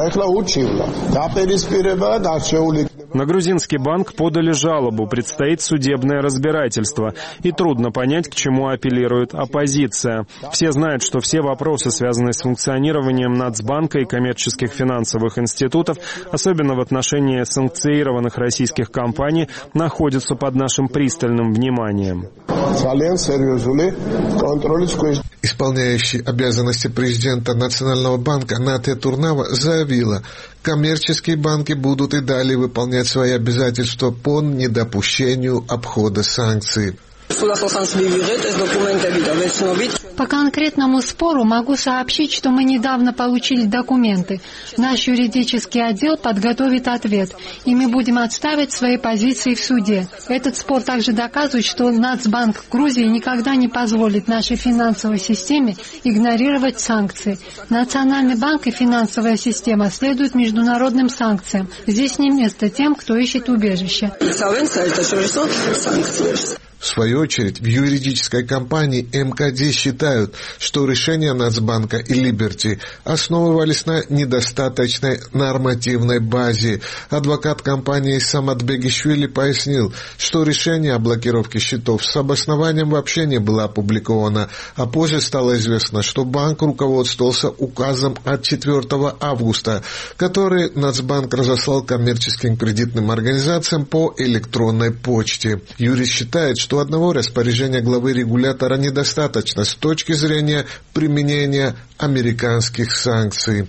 На грузинский банк подали жалобу, предстоит судебное разбирательство, и трудно понять, к чему апеллирует оппозиция. Все знают, что все вопросы, связанные с функционированием Нацбанка и коммерческих финансовых институтов, особенно в отношении санкционированных российских компаний, находятся под нашим пристальным вниманием. Исполняющий обязанности президента Национального банка Нате Турнава заявила, коммерческие банки будут и далее выполнять свои обязательства по недопущению обхода санкций. По конкретному спору могу сообщить, что мы недавно получили документы. Наш юридический отдел подготовит ответ, и мы будем отстаивать свои позиции в суде. Этот спор также доказывает, что Нацбанк Грузии никогда не позволит нашей финансовой системе игнорировать санкции. Национальный банк и финансовая система следуют международным санкциям. Здесь не место тем, кто ищет убежище. В свою очередь, в юридической компании эм ка ди считают, что решения Нацбанка и Либерти основывались на недостаточной нормативной базе. Адвокат компании Саматбегишвили пояснил, что решение о блокировке счетов с обоснованием вообще не было опубликовано, а позже стало известно, что банк руководствовался указом от четвёртого августа, который Нацбанк разослал коммерческим кредитным организациям по электронной почте. Юрист считает, что одного распоряжения главы регулятора недостаточно с точки зрения применения американских санкций.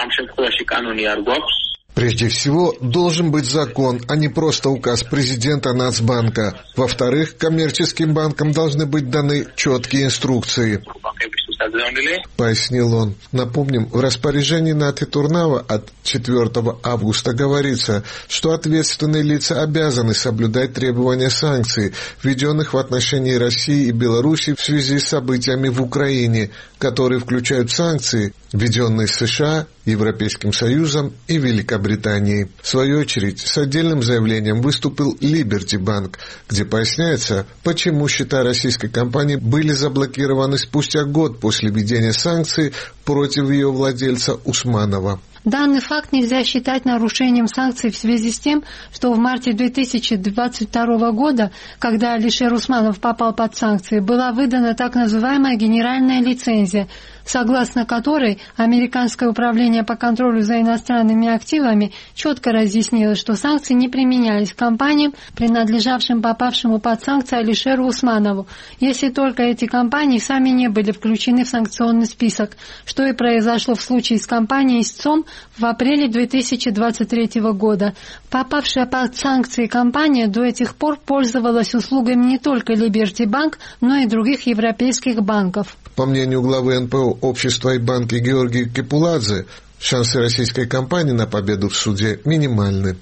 Прежде всего, должен быть закон, а не просто указ президента Нацбанка. Во-вторых, коммерческим банкам должны быть даны четкие инструкции, пояснил он. Напомним, в распоряжении Нате Турнава от четвёртого августа говорится, что ответственные лица обязаны соблюдать требования санкций, введенных в отношении России и Беларуси в связи с событиями в Украине, которые включают санкции, введенные США, Европейским Союзом и Великобританией. В свою очередь, с отдельным заявлением выступил Liberty Bank, где поясняется, почему счета российской компании были заблокированы спустя год после введения санкций против ее владельца Усманова. Данный факт нельзя считать нарушением санкций в связи с тем, что в марте две тысячи двадцать второго года, когда Алишер Усманов попал под санкции, была выдана так называемая генеральная лицензия, согласно которой Американское управление по контролю за иностранными активами четко разъяснило, что санкции не применялись к компаниям, принадлежавшим попавшему под санкции Алишеру Усманову, если только эти компании сами не были включены в санкционный список, что и произошло в случае с компанией истцом в апреле две тысячи двадцать третьего года. Попавшая под санкции компания до этих пор пользовалась услугами не только Liberty Bank, но и других европейских банков. По мнению главы эн пэ о общества и банки Георгия Кепуладзе, шансы российской компании на победу в суде минимальны.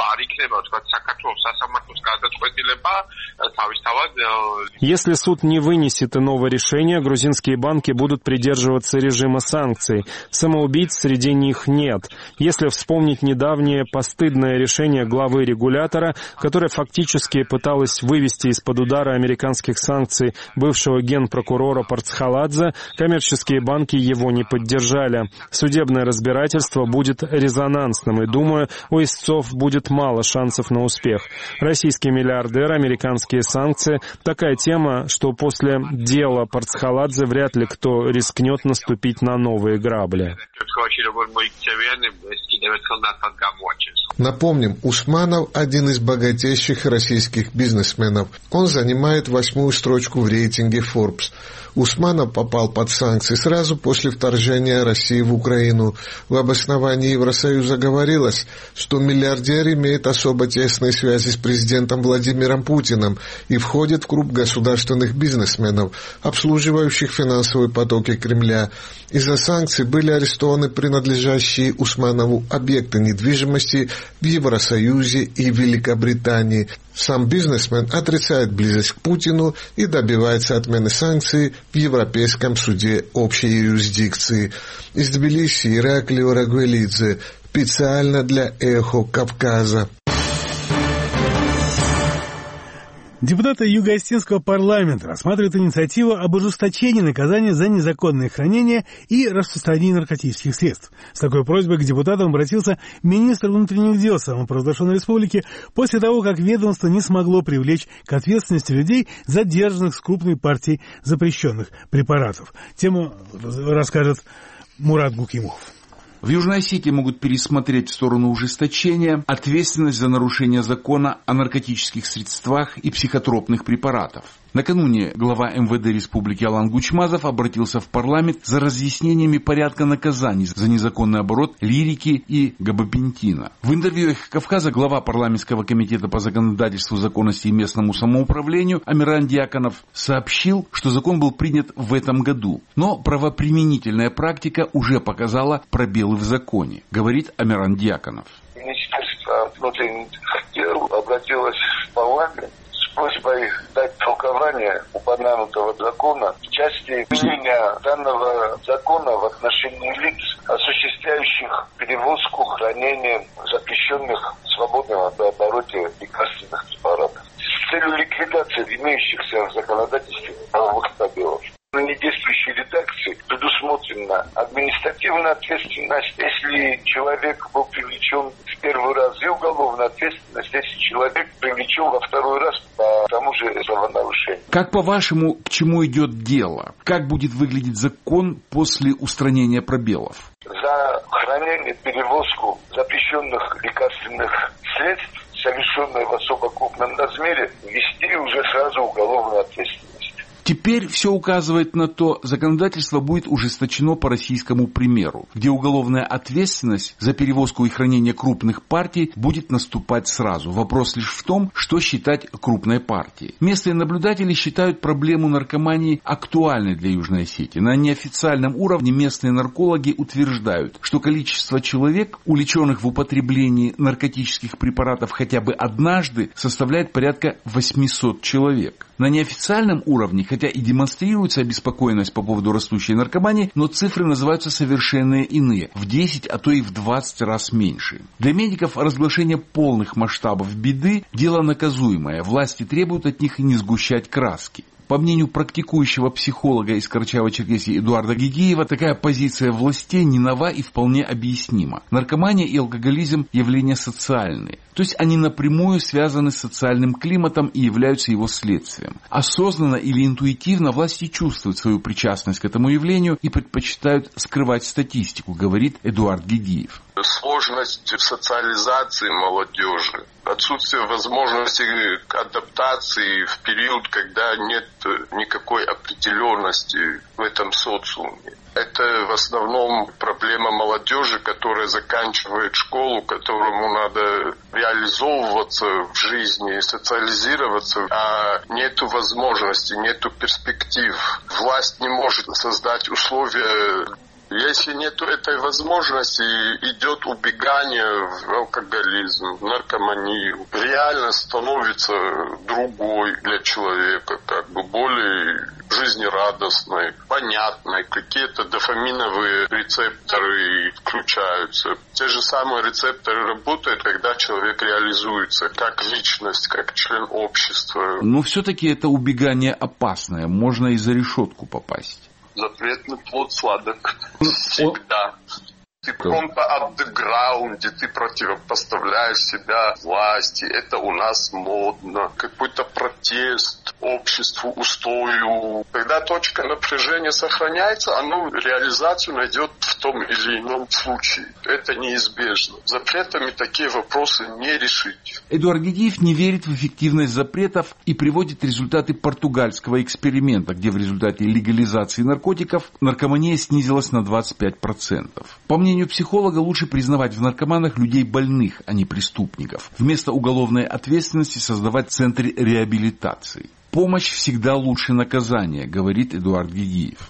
Если суд не вынесет иного решения, грузинские банки будут придерживаться режима санкций. Самоубийц среди них нет. Если вспомнить недавнее постыдное решение главы регулятора, которое фактически пыталось вывести из-под удара американских санкций бывшего генпрокурора Парцхаладзе, коммерческие банки его не поддержали. Судебное разбирательство будет резонансным, и, думаю, у истцов будет мало шансов на успех. Российский миллиардер, американские санкции – такая тема, что после дела Парцхаладзе вряд ли кто рискнет наступить на новые грабли. Напомним, Усманов – один из богатейших российских бизнесменов. Он занимает восьмую строчку в рейтинге Forbes. Усманов попал под санкции сразу после вторжения России в Украину. В обосновании Евросоюза говорилось, что миллиардер имеет особо тесные связи с президентом Владимиром Путиным и входит в круг государственных бизнесменов, обслуживающих финансовые потоки Кремля. Из-за санкций были арестованы принадлежащие Усманову объекты недвижимости в Евросоюзе и Великобритании. Сам бизнесмен отрицает близость к Путину и добивается отмены санкций в Европейском суде общей юрисдикции. Из Тбилиси Ираклий Рагвелидзе, специально для «Эхо Кавказа». Депутаты Юго-Осетинского парламента рассматривают инициативу об ужесточении наказания за незаконное хранение и распространение наркотических средств. С такой просьбой к депутатам обратился министр внутренних дел самопровозглашенной республики после того, как ведомство не смогло привлечь к ответственности людей, задержанных с крупной партией запрещенных препаратов. Тему расскажет Мурат Гукимов. В Южной Осетии могут пересмотреть в сторону ужесточения ответственность за нарушение закона о наркотических средствах и психотропных препаратов. Накануне глава эм вэ дэ республики Алан Гучмазов обратился в парламент за разъяснениями порядка наказаний за незаконный оборот лирики и габапентина. В интервью «Эхо Кавказа» глава парламентского комитета по законодательству, законности и местному самоуправлению Амиран Дьяконов сообщил, что закон был принят в этом году, но правоприменительная практика уже показала пробелы в законе, говорит Амиран Дьяконов. Министерство внутренних дел обратилось в парламент с просьбой дать толкование упомянутого закона в части применения данного закона в отношении лиц, осуществляющих перевозку, хранение запрещенных в свободном обороте лекарственных препаратов с целью ликвидации имеющихся в законодательстве правовых пробелов. На недействующей редакции предусмотрена административная ответственность, если человек был привлечен в первый раз, и уголовная ответственность, если человек привлечен во второй раз по тому же правонарушению. Как, по-вашему, к чему идет дело? Как будет выглядеть закон после устранения пробелов? За хранение, перевозку запрещенных лекарственных средств, совершенные в особо крупном размере, ввести уже сразу уголовную ответственность. Теперь все указывает на то, законодательство будет ужесточено по российскому примеру, где уголовная ответственность за перевозку и хранение крупных партий будет наступать сразу. Вопрос лишь в том, что считать крупной партией. Местные наблюдатели считают проблему наркомании актуальной для Южной Осетии. На неофициальном уровне местные наркологи утверждают, что количество человек, увлеченных в употреблении наркотических препаратов хотя бы однажды, составляет порядка восемьсот человек. На неофициальном уровне, хотя и демонстрируется обеспокоенность по поводу растущей наркомании, но цифры называются совершенно иные, в десять, а то и в двадцать раз меньше. Для медиков разглашение полных масштабов беды – дело наказуемое, власти требуют от них не сгущать краски. По мнению практикующего психолога из Карачаево-Черкесии Эдуарда Гигиева, такая позиция властей не нова и вполне объяснима. Наркомания и алкоголизм – явления социальные. То есть они напрямую связаны с социальным климатом и являются его следствием. Осознанно или интуитивно власти чувствуют свою причастность к этому явлению и предпочитают скрывать статистику, говорит Эдуард Гигиев. Сложность социализации молодежи, отсутствие возможности к адаптации в период, когда нет никакой определенности в этом социуме. Это в основном проблема молодежи, которая заканчивает школу, которому надо реализовываться в жизни, социализироваться, а нету возможности, нету перспектив. Власть не может создать условия. Если нет этой возможности, идет убегание в алкоголизм, в наркоманию. Реальность становится другой для человека, как бы более жизнерадостной, понятной. Какие-то дофаминовые рецепторы включаются. Те же самые рецепторы работают, когда человек реализуется как личность, как член общества. Но все-таки это убегание опасное, можно и за решетку попасть. Запретный плод сладок всегда. Ты в каком-то андеграунде, ты противопоставляешь себя власти. Это у нас модно. Какой-то протест обществу, устрою. Когда точка напряжения сохраняется, оно реализацию найдет в том или ином случае. Это неизбежно. Запретами такие вопросы не решить. Эдуард Гигиев не верит в эффективность запретов и приводит результаты португальского эксперимента, где в результате легализации наркотиков наркомания снизилась на двадцать пять процентов. По мнению психолога, лучше признавать в наркоманах людей больных, а не преступников. Вместо уголовной ответственности создавать центры реабилитации. Помощь всегда лучше наказания, говорит Эдуард Гигиев.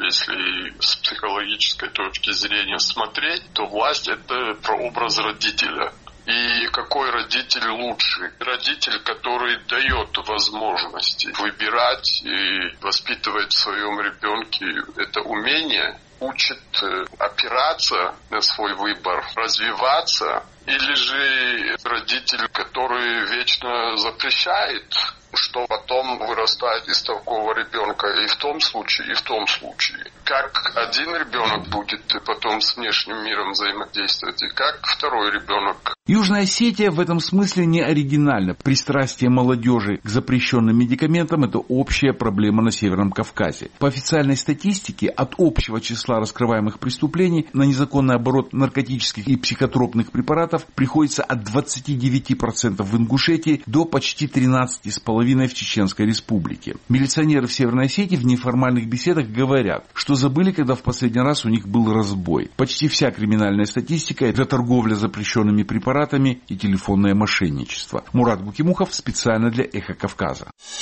Если с психологической точки зрения смотреть, то власть – это прообраз родителя. И какой родитель лучше? Родитель, который дает возможности выбирать и воспитывать в своем ребенке это умение, учит опираться на свой выбор, развиваться, или же родитель, который вечно запрещает, что потом вырастает из такого ребенка и в том случае, и в том случае. Как один ребенок будет потом с внешним миром взаимодействовать, и как второй ребенок. Южная Осетия в этом смысле не оригинальна. Пристрастие молодежи к запрещенным медикаментам – это общая проблема на Северном Кавказе. По официальной статистике, от общего числа раскрываемых преступлений на незаконный оборот наркотических и психотропных препаратов приходится от двадцати девяти процентов в Ингушетии до почти тринадцати целых пяти десятых процента в Чеченской Республике. Милиционеры в Северной Осетии в неформальных беседах говорят, что забыли, когда в последний раз у них был разбой. Почти вся криминальная статистика – это торговля запрещенными препаратами и телефонное мошенничество. Мурат Букимухов специально для «Эхо Кавказа».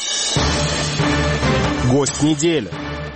Гость недели.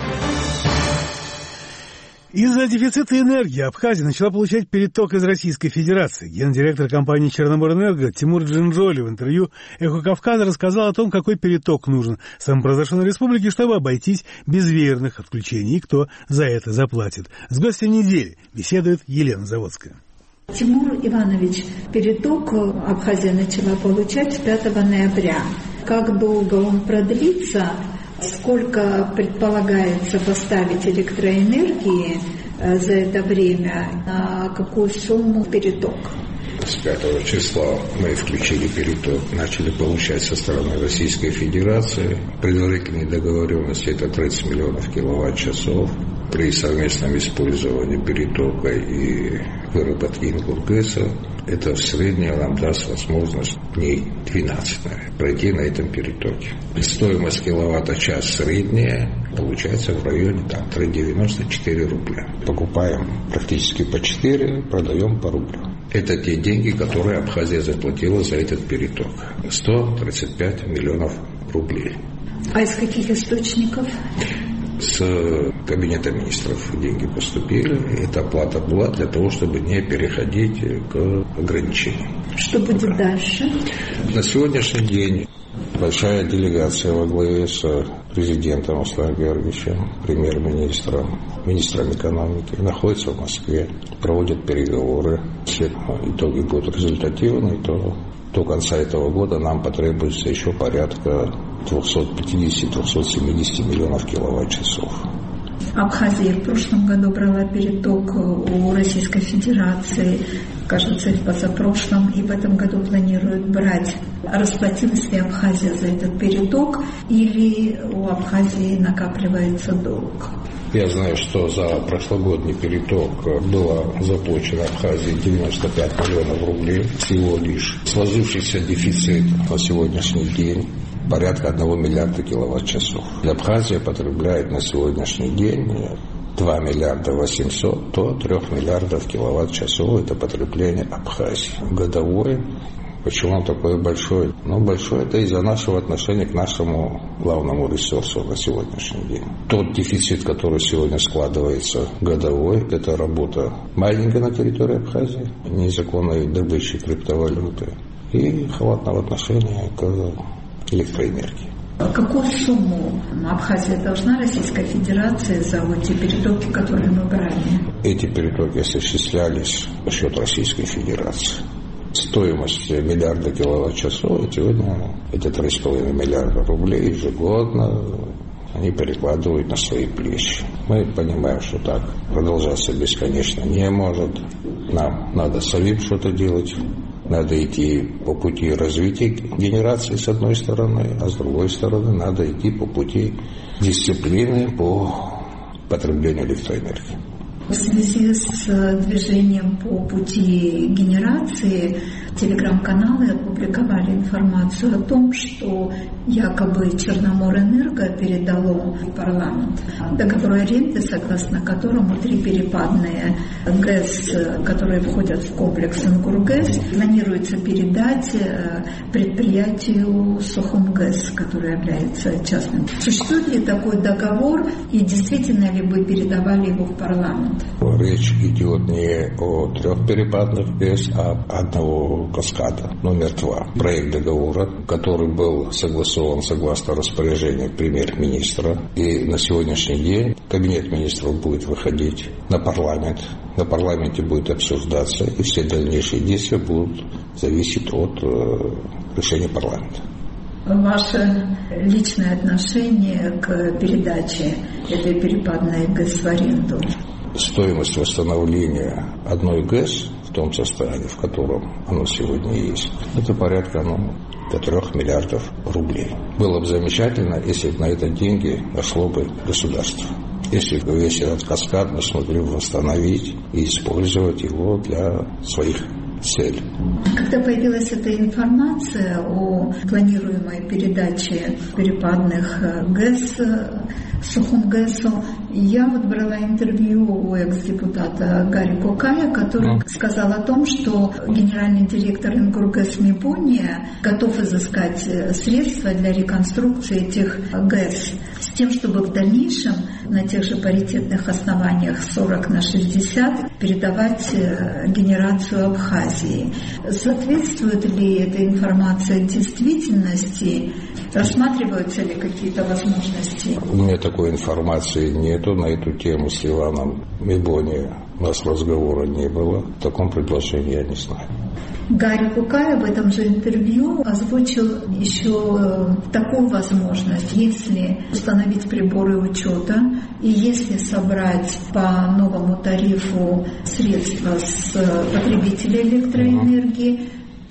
Из-за дефицита энергии Абхазия начала получать переток из Российской Федерации. Гендиректор компании «Черноморэнерго» Тимур Джинджоли в интервью «Эхо Кавказа» рассказал о том, какой переток нужен самопровозглашенной республике, чтобы обойтись без веерных отключений, и кто за это заплатит. С гостем недели беседует Елена Заводская. Тимур Иванович, переток Абхазия начала получать с пятого ноября. Как долго он продлится? Сколько предполагается поставить электроэнергии за это время, на какую сумму переток? С пятого числа мы включили переток, начали получать со стороны Российской Федерации. Предварительные договоренности – это тридцать миллионов киловатт-часов. При совместном использовании перетока и выработки ингулгеса это в среднем нам даст возможность дней двенадцать, наверное, пройти на этом перетоке. Стоимость киловатта-час средняя получается в районе там, три девяносто четыре рубля. Покупаем практически по четыре, продаем по рублю. Это те деньги, которые Абхазия заплатила за этот переток. сто тридцать пять миллионов рублей. А из каких источников? С кабинета министров деньги поступили. Эта оплата была для того, чтобы не переходить к ограничениям. Что будет дальше? На сегодняшний день большая делегация во главе с президентом Русланом Георгиевичем, премьер-министром, министром экономики находится в Москве, проводят переговоры. Если итоги будут результативны, то до конца этого года нам потребуется еще порядка двести пятьдесят - двести семьдесят миллионов киловатт-часов. Абхазия в прошлом году брала переток у Российской Федерации, кажется, в позапрошлом, и в этом году планируют брать. Расплатилась ли Абхазия за этот переток, или у Абхазии накапливается долг? Я знаю, что за прошлогодний переток было заплачено Абхазии девяносто пять миллионов рублей всего лишь. Сложившийся дефицит на сегодняшний день порядка одного миллиарда киловатт-часов. Абхазия потребляет на сегодняшний день два миллиарда восемьсот до трёх миллиардов киловатт-часов. Это потребление Абхазии. Годовое. Почему он такой большой? Ну, большой это из-за нашего отношения к нашему главному ресурсу на сегодняшний день. Тот дефицит, который сегодня складывается годовой, это работа майнинга на территории Абхазии, незаконной добычи криптовалюты и халатного отношения к электроэнергии. Какую сумму Абхазия должна Российской Федерации за вот те перетоки, которые мы брали? Эти перетоки осуществлялись за счет Российской Федерации. Стоимость миллиарда киловатт-часов, и сегодня эти три с половиной миллиарда рублей ежегодно они перекладывают на свои плечи. Мы понимаем, что так продолжаться бесконечно не может. Нам надо самим что-то делать. Надо идти по пути развития генерации с одной стороны, а с другой стороны надо идти по пути дисциплины по потреблению электроэнергии. В связи с движением по пути генерации телеграм-каналы опубликовали информацию о том, что якобы Черноморэнерго передало в парламент договор аренды, согласно которому три перепадные ГЭС, которые входят в комплекс Ингургэс, планируется передать предприятию Сухумгэс, которое является частным. Существует ли такой договор и действительно ли вы передавали его в парламент? Речь идет не о трех перепадных ГЭС, а одного каскада номер два. Проект договора, который был согласован согласно распоряжению премьер-министра. И на сегодняшний день кабинет министров будет выходить на парламент. На парламенте будет обсуждаться, и все дальнейшие действия будут зависеть от э, решения парламента. Ваше личное отношение к передаче этой перепадной ГЭС в аренду? Стоимость восстановления одной ГЭС в том состоянии, в котором оно сегодня есть, это порядка ну, до трех миллиардов рублей. Было бы замечательно, если бы на это деньги нашло бы государство. Если бы весь этот каскад мы смогли бы восстановить и использовать его для своих целей. Когда появилась эта информация о планируемой передаче перепадных ГЭС Сухумгэсу, я вот брала интервью у экс-депутата Гарри Кукая, который mm. сказал о том, что генеральный директор Ингургэс Мипония готов изыскать средства для реконструкции этих ГЭС с тем, чтобы в дальнейшем на тех же паритетных основаниях сорок на шестьдесят передавать генерацию Абхазии. Соответствует ли эта информация действительности? Рассматриваются ли какие-то возможности? У меня такой информации нету на эту тему с Иваном Мипонией. У нас разговора не было. В таком предложении я не знаю. Гарри Кукай в этом же интервью озвучил еще такую возможность, если установить приборы учета и если собрать по новому тарифу средства с потребителей электроэнергии,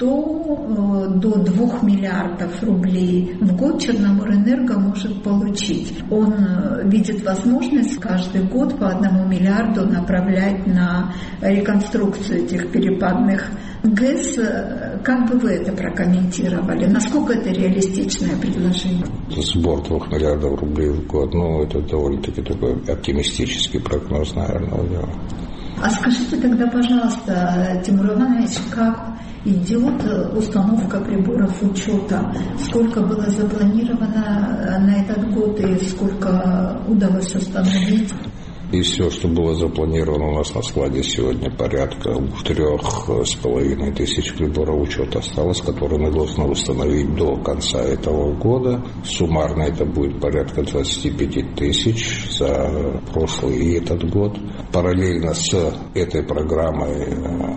то до двух миллиардов рублей в год Черноморэнерго может получить. Он видит возможность каждый год по одному миллиарду направлять на реконструкцию этих перепадных ГЭС. Как бы вы это прокомментировали? Насколько это реалистичное предложение? Сбор двух миллиардов рублей в год, ну, это довольно-таки такой оптимистический прогноз, наверное. А скажите тогда, пожалуйста, Тимур Иванович, как идет установка приборов учета. Сколько было запланировано на этот год и сколько удалось установить? И все, что было запланировано у нас на складе сегодня, порядка трех с половиной тысяч приборов учета осталось, которые мы должны установить до конца этого года. Суммарно это будет порядка двадцать пять тысяч за прошлый и этот год. Параллельно с этой программой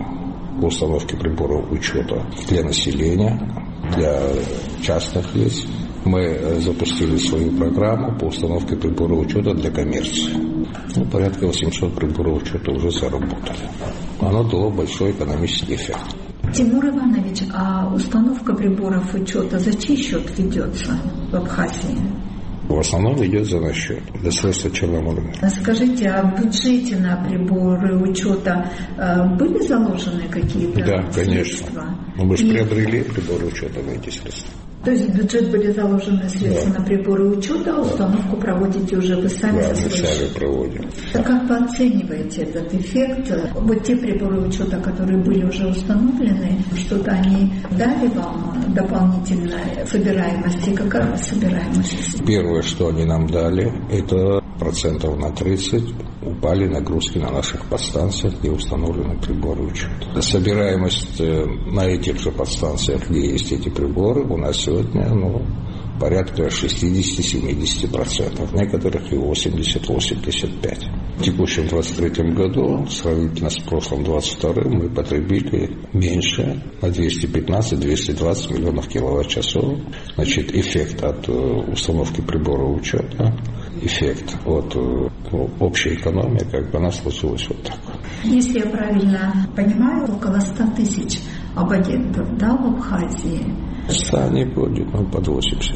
установки приборов учета для населения, для частных лиц, мы запустили свою программу по установке приборов учета для коммерции. Ну, порядка восемьсот приборов учета уже заработали. Оно дало большой экономический эффект. Тимур Иванович, а установка приборов учета за чей счет ведется в Абхазии? В основном идет за наш счет, для средства Черноморья. Скажите, а в бюджете на приборы учета были заложены какие-то Да, средства? конечно. Мы же И... приобрели приборы учета на эти средства. То есть в бюджет были заложены средства да. на приборы учета, а установку проводите уже вы сами да, со мы сами проводим. А как вы оцениваете этот эффект? Вот те приборы учета, которые были уже установлены, что-то они дали вам дополнительной собираемости? Какая собираемость? Первое, что они нам дали, это процентов на тридцать упали нагрузки на наших подстанциях, где установлены приборы учета. Собираемость на этих же подстанциях, где есть эти приборы, у нас сегодня ну, порядка шестьдесят-семьдесят процентов, в некоторых и восемьдесят-восемьдесят пять процентов. В текущем двадцать третьем году, сравнительно с прошлым двадцать вторым, мы потребили меньше на двести пятнадцать - двести двадцать миллионов киловатт-часов. Значит, эффект от установки прибора учета, эффект от ну, общей экономии, как бы она случилась вот так. Если я правильно понимаю, около ста тысяч абонентов, да, в Абхазии? ста не будет, но под восемьдесят.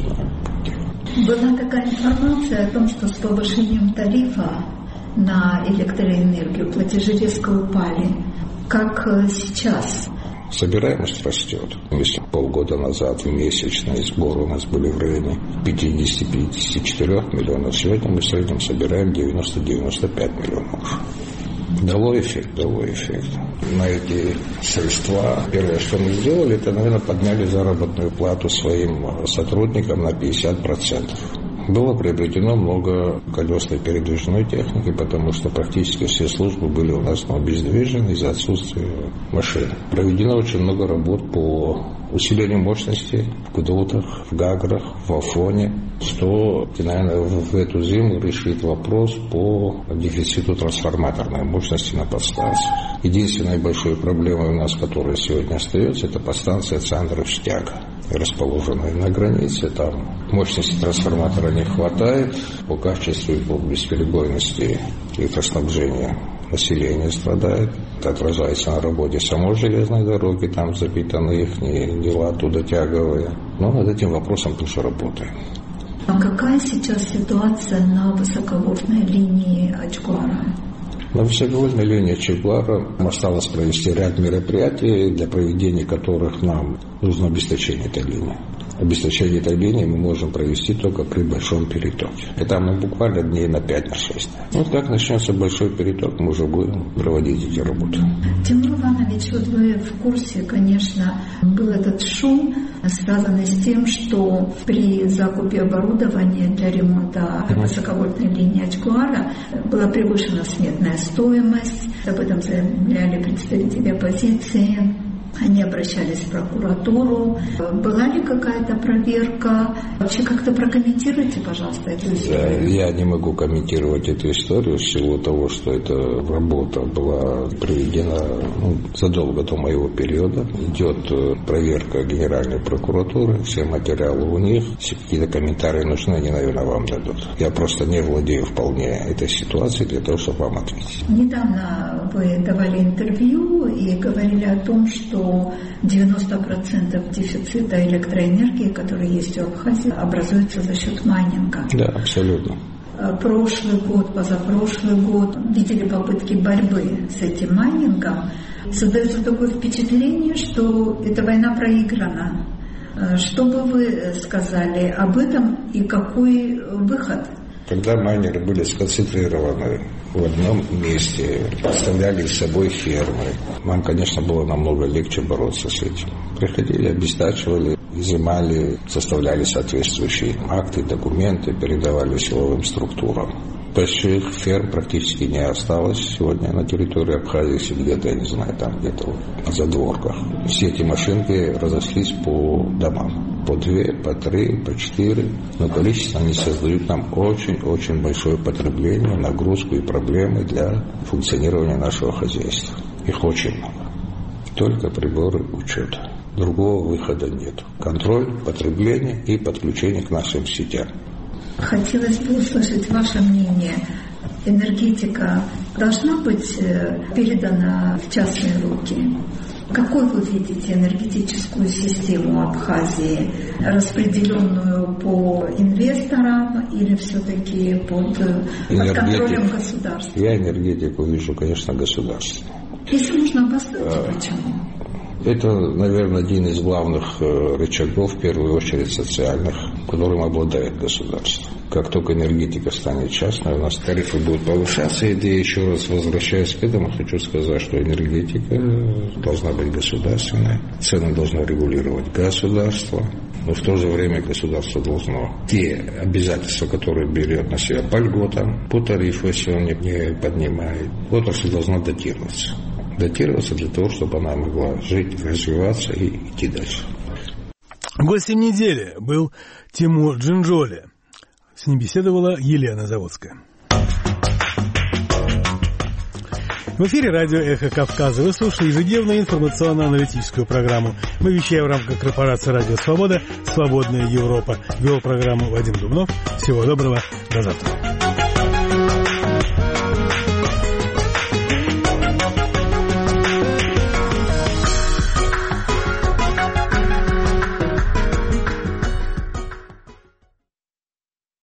Была такая информация о том, что с повышением тарифа на электроэнергию платежи резко упали. Как сейчас? Собираемость растет. Если полгода назад месячные сборы у нас были в районе пятьдесят - пятьдесят четыре миллионов, сегодня мы в среднем собираем девяносто - девяносто пять миллионов. Дало эффект, дало эффект. На эти средства первое, что мы сделали, это, наверное, подняли заработную плату своим сотрудникам на пятьдесят процентов. Было приобретено много колесной передвижной техники, потому что практически все службы были у нас обездвижены из-за отсутствия машин. Проведено очень много работ по усилению мощности в Гудотах, в Гаграх, в Афоне, что, наверное, в эту зиму решит вопрос по дефициту трансформаторной мощности на подстанциях. Единственной большой проблемой у нас, которая сегодня остается, это подстанция Цандров-Стяга, расположенная на границе. Там мощности трансформатора не хватает по качеству и по бесперебойности электроснабжения. Население страдает. Это отражается на работе самой железной дороги, там запитаны их дела оттуда тяговые. Но над этим вопросом тоже работаем. А какая сейчас ситуация на высоковольтной линии Ачгуара? На высоковольтной линии Ачгуара осталось провести ряд мероприятий, для проведения которых нам нужно обесточение этой линии. Обесточение этой линии мы можем провести только при большом перетоке. Это мы буквально дней на пять шесть. Вот как начнется большой переток, мы уже будем проводить эти работы. Тимур Иванович, вот вы в курсе, конечно, был этот шум, связанный с тем, что при закупе оборудования для ремонта высоковольтной линии Ачгуара была превышена сметная стоимость. Об этом заявляли представители оппозиции. Они обращались в прокуратуру. Была ли какая-то проверка? Вообще как-то прокомментируйте, пожалуйста, эту историю. Я не могу комментировать эту историю в силу того, что эта работа была проведена ну, задолго до моего периода. Идет проверка Генеральной прокуратуры, все материалы у них. Если какие-то комментарии нужны, они, наверное, вам дадут. Я просто не владею вполне этой ситуацией для того, чтобы вам ответить. Недавно вы давали интервью и говорили о том, что девяносто процентов дефицита электроэнергии, который есть в Абхазии, образуется за счет майнинга. Да, абсолютно. Прошлый год, позапрошлый год видели попытки борьбы с этим майнингом. Создается такое впечатление, что эта война проиграна. Что бы вы сказали об этом и какой выход Когда майнеры были сконцентрированы в одном месте, представляли собой фермы, нам, конечно, было намного легче бороться с этим. Приходили, обестачивали, изымали, составляли соответствующие акты, документы, передавали силовым структурам. Больших ферм практически не осталось сегодня на территории Абхазии, где-то, я не знаю, там где-то на задворках. Все эти машинки разошлись по домам. По две, по три, по четыре. Но количество они создают нам очень-очень большое потребление, нагрузку и проблемы для функционирования нашего хозяйства. Их очень много. Только приборы учета. Другого выхода нет. Контроль, потребление и подключение к нашим сетям. Хотелось бы услышать ваше мнение. Энергетика должна быть передана в частные руки? Какой вы видите энергетическую систему Абхазии? Распределенную по инвесторам или все-таки под, под контролем государства? Я энергетику вижу, конечно, государственную. Если можно обосновать, а, почему? Это, наверное, один из главных рычагов, в первую очередь социальных, которым обладает государство. Как только энергетика станет частной, у нас тарифы будут повышаться. И я еще раз возвращаясь к этому, хочу сказать, что энергетика должна быть государственной, цены должно регулировать государство, но в то же время государство должно те обязательства, которые берет на себя по льготам, по тарифу, если он не поднимает, отрасль должна датироваться. датироваться для того, чтобы она могла жить, развиваться и идти дальше. Гостем недели был Тимур Джинджоли. С ним беседовала Елена Заводская. В эфире радио «Эхо Кавказа». Вы слушали ежедневную информационно-аналитическую программу. Мы вещаем в рамках корпорации «Радио Свобода», «Свободная Европа». Вел программу Вадим Дубнов. Всего доброго. До завтра.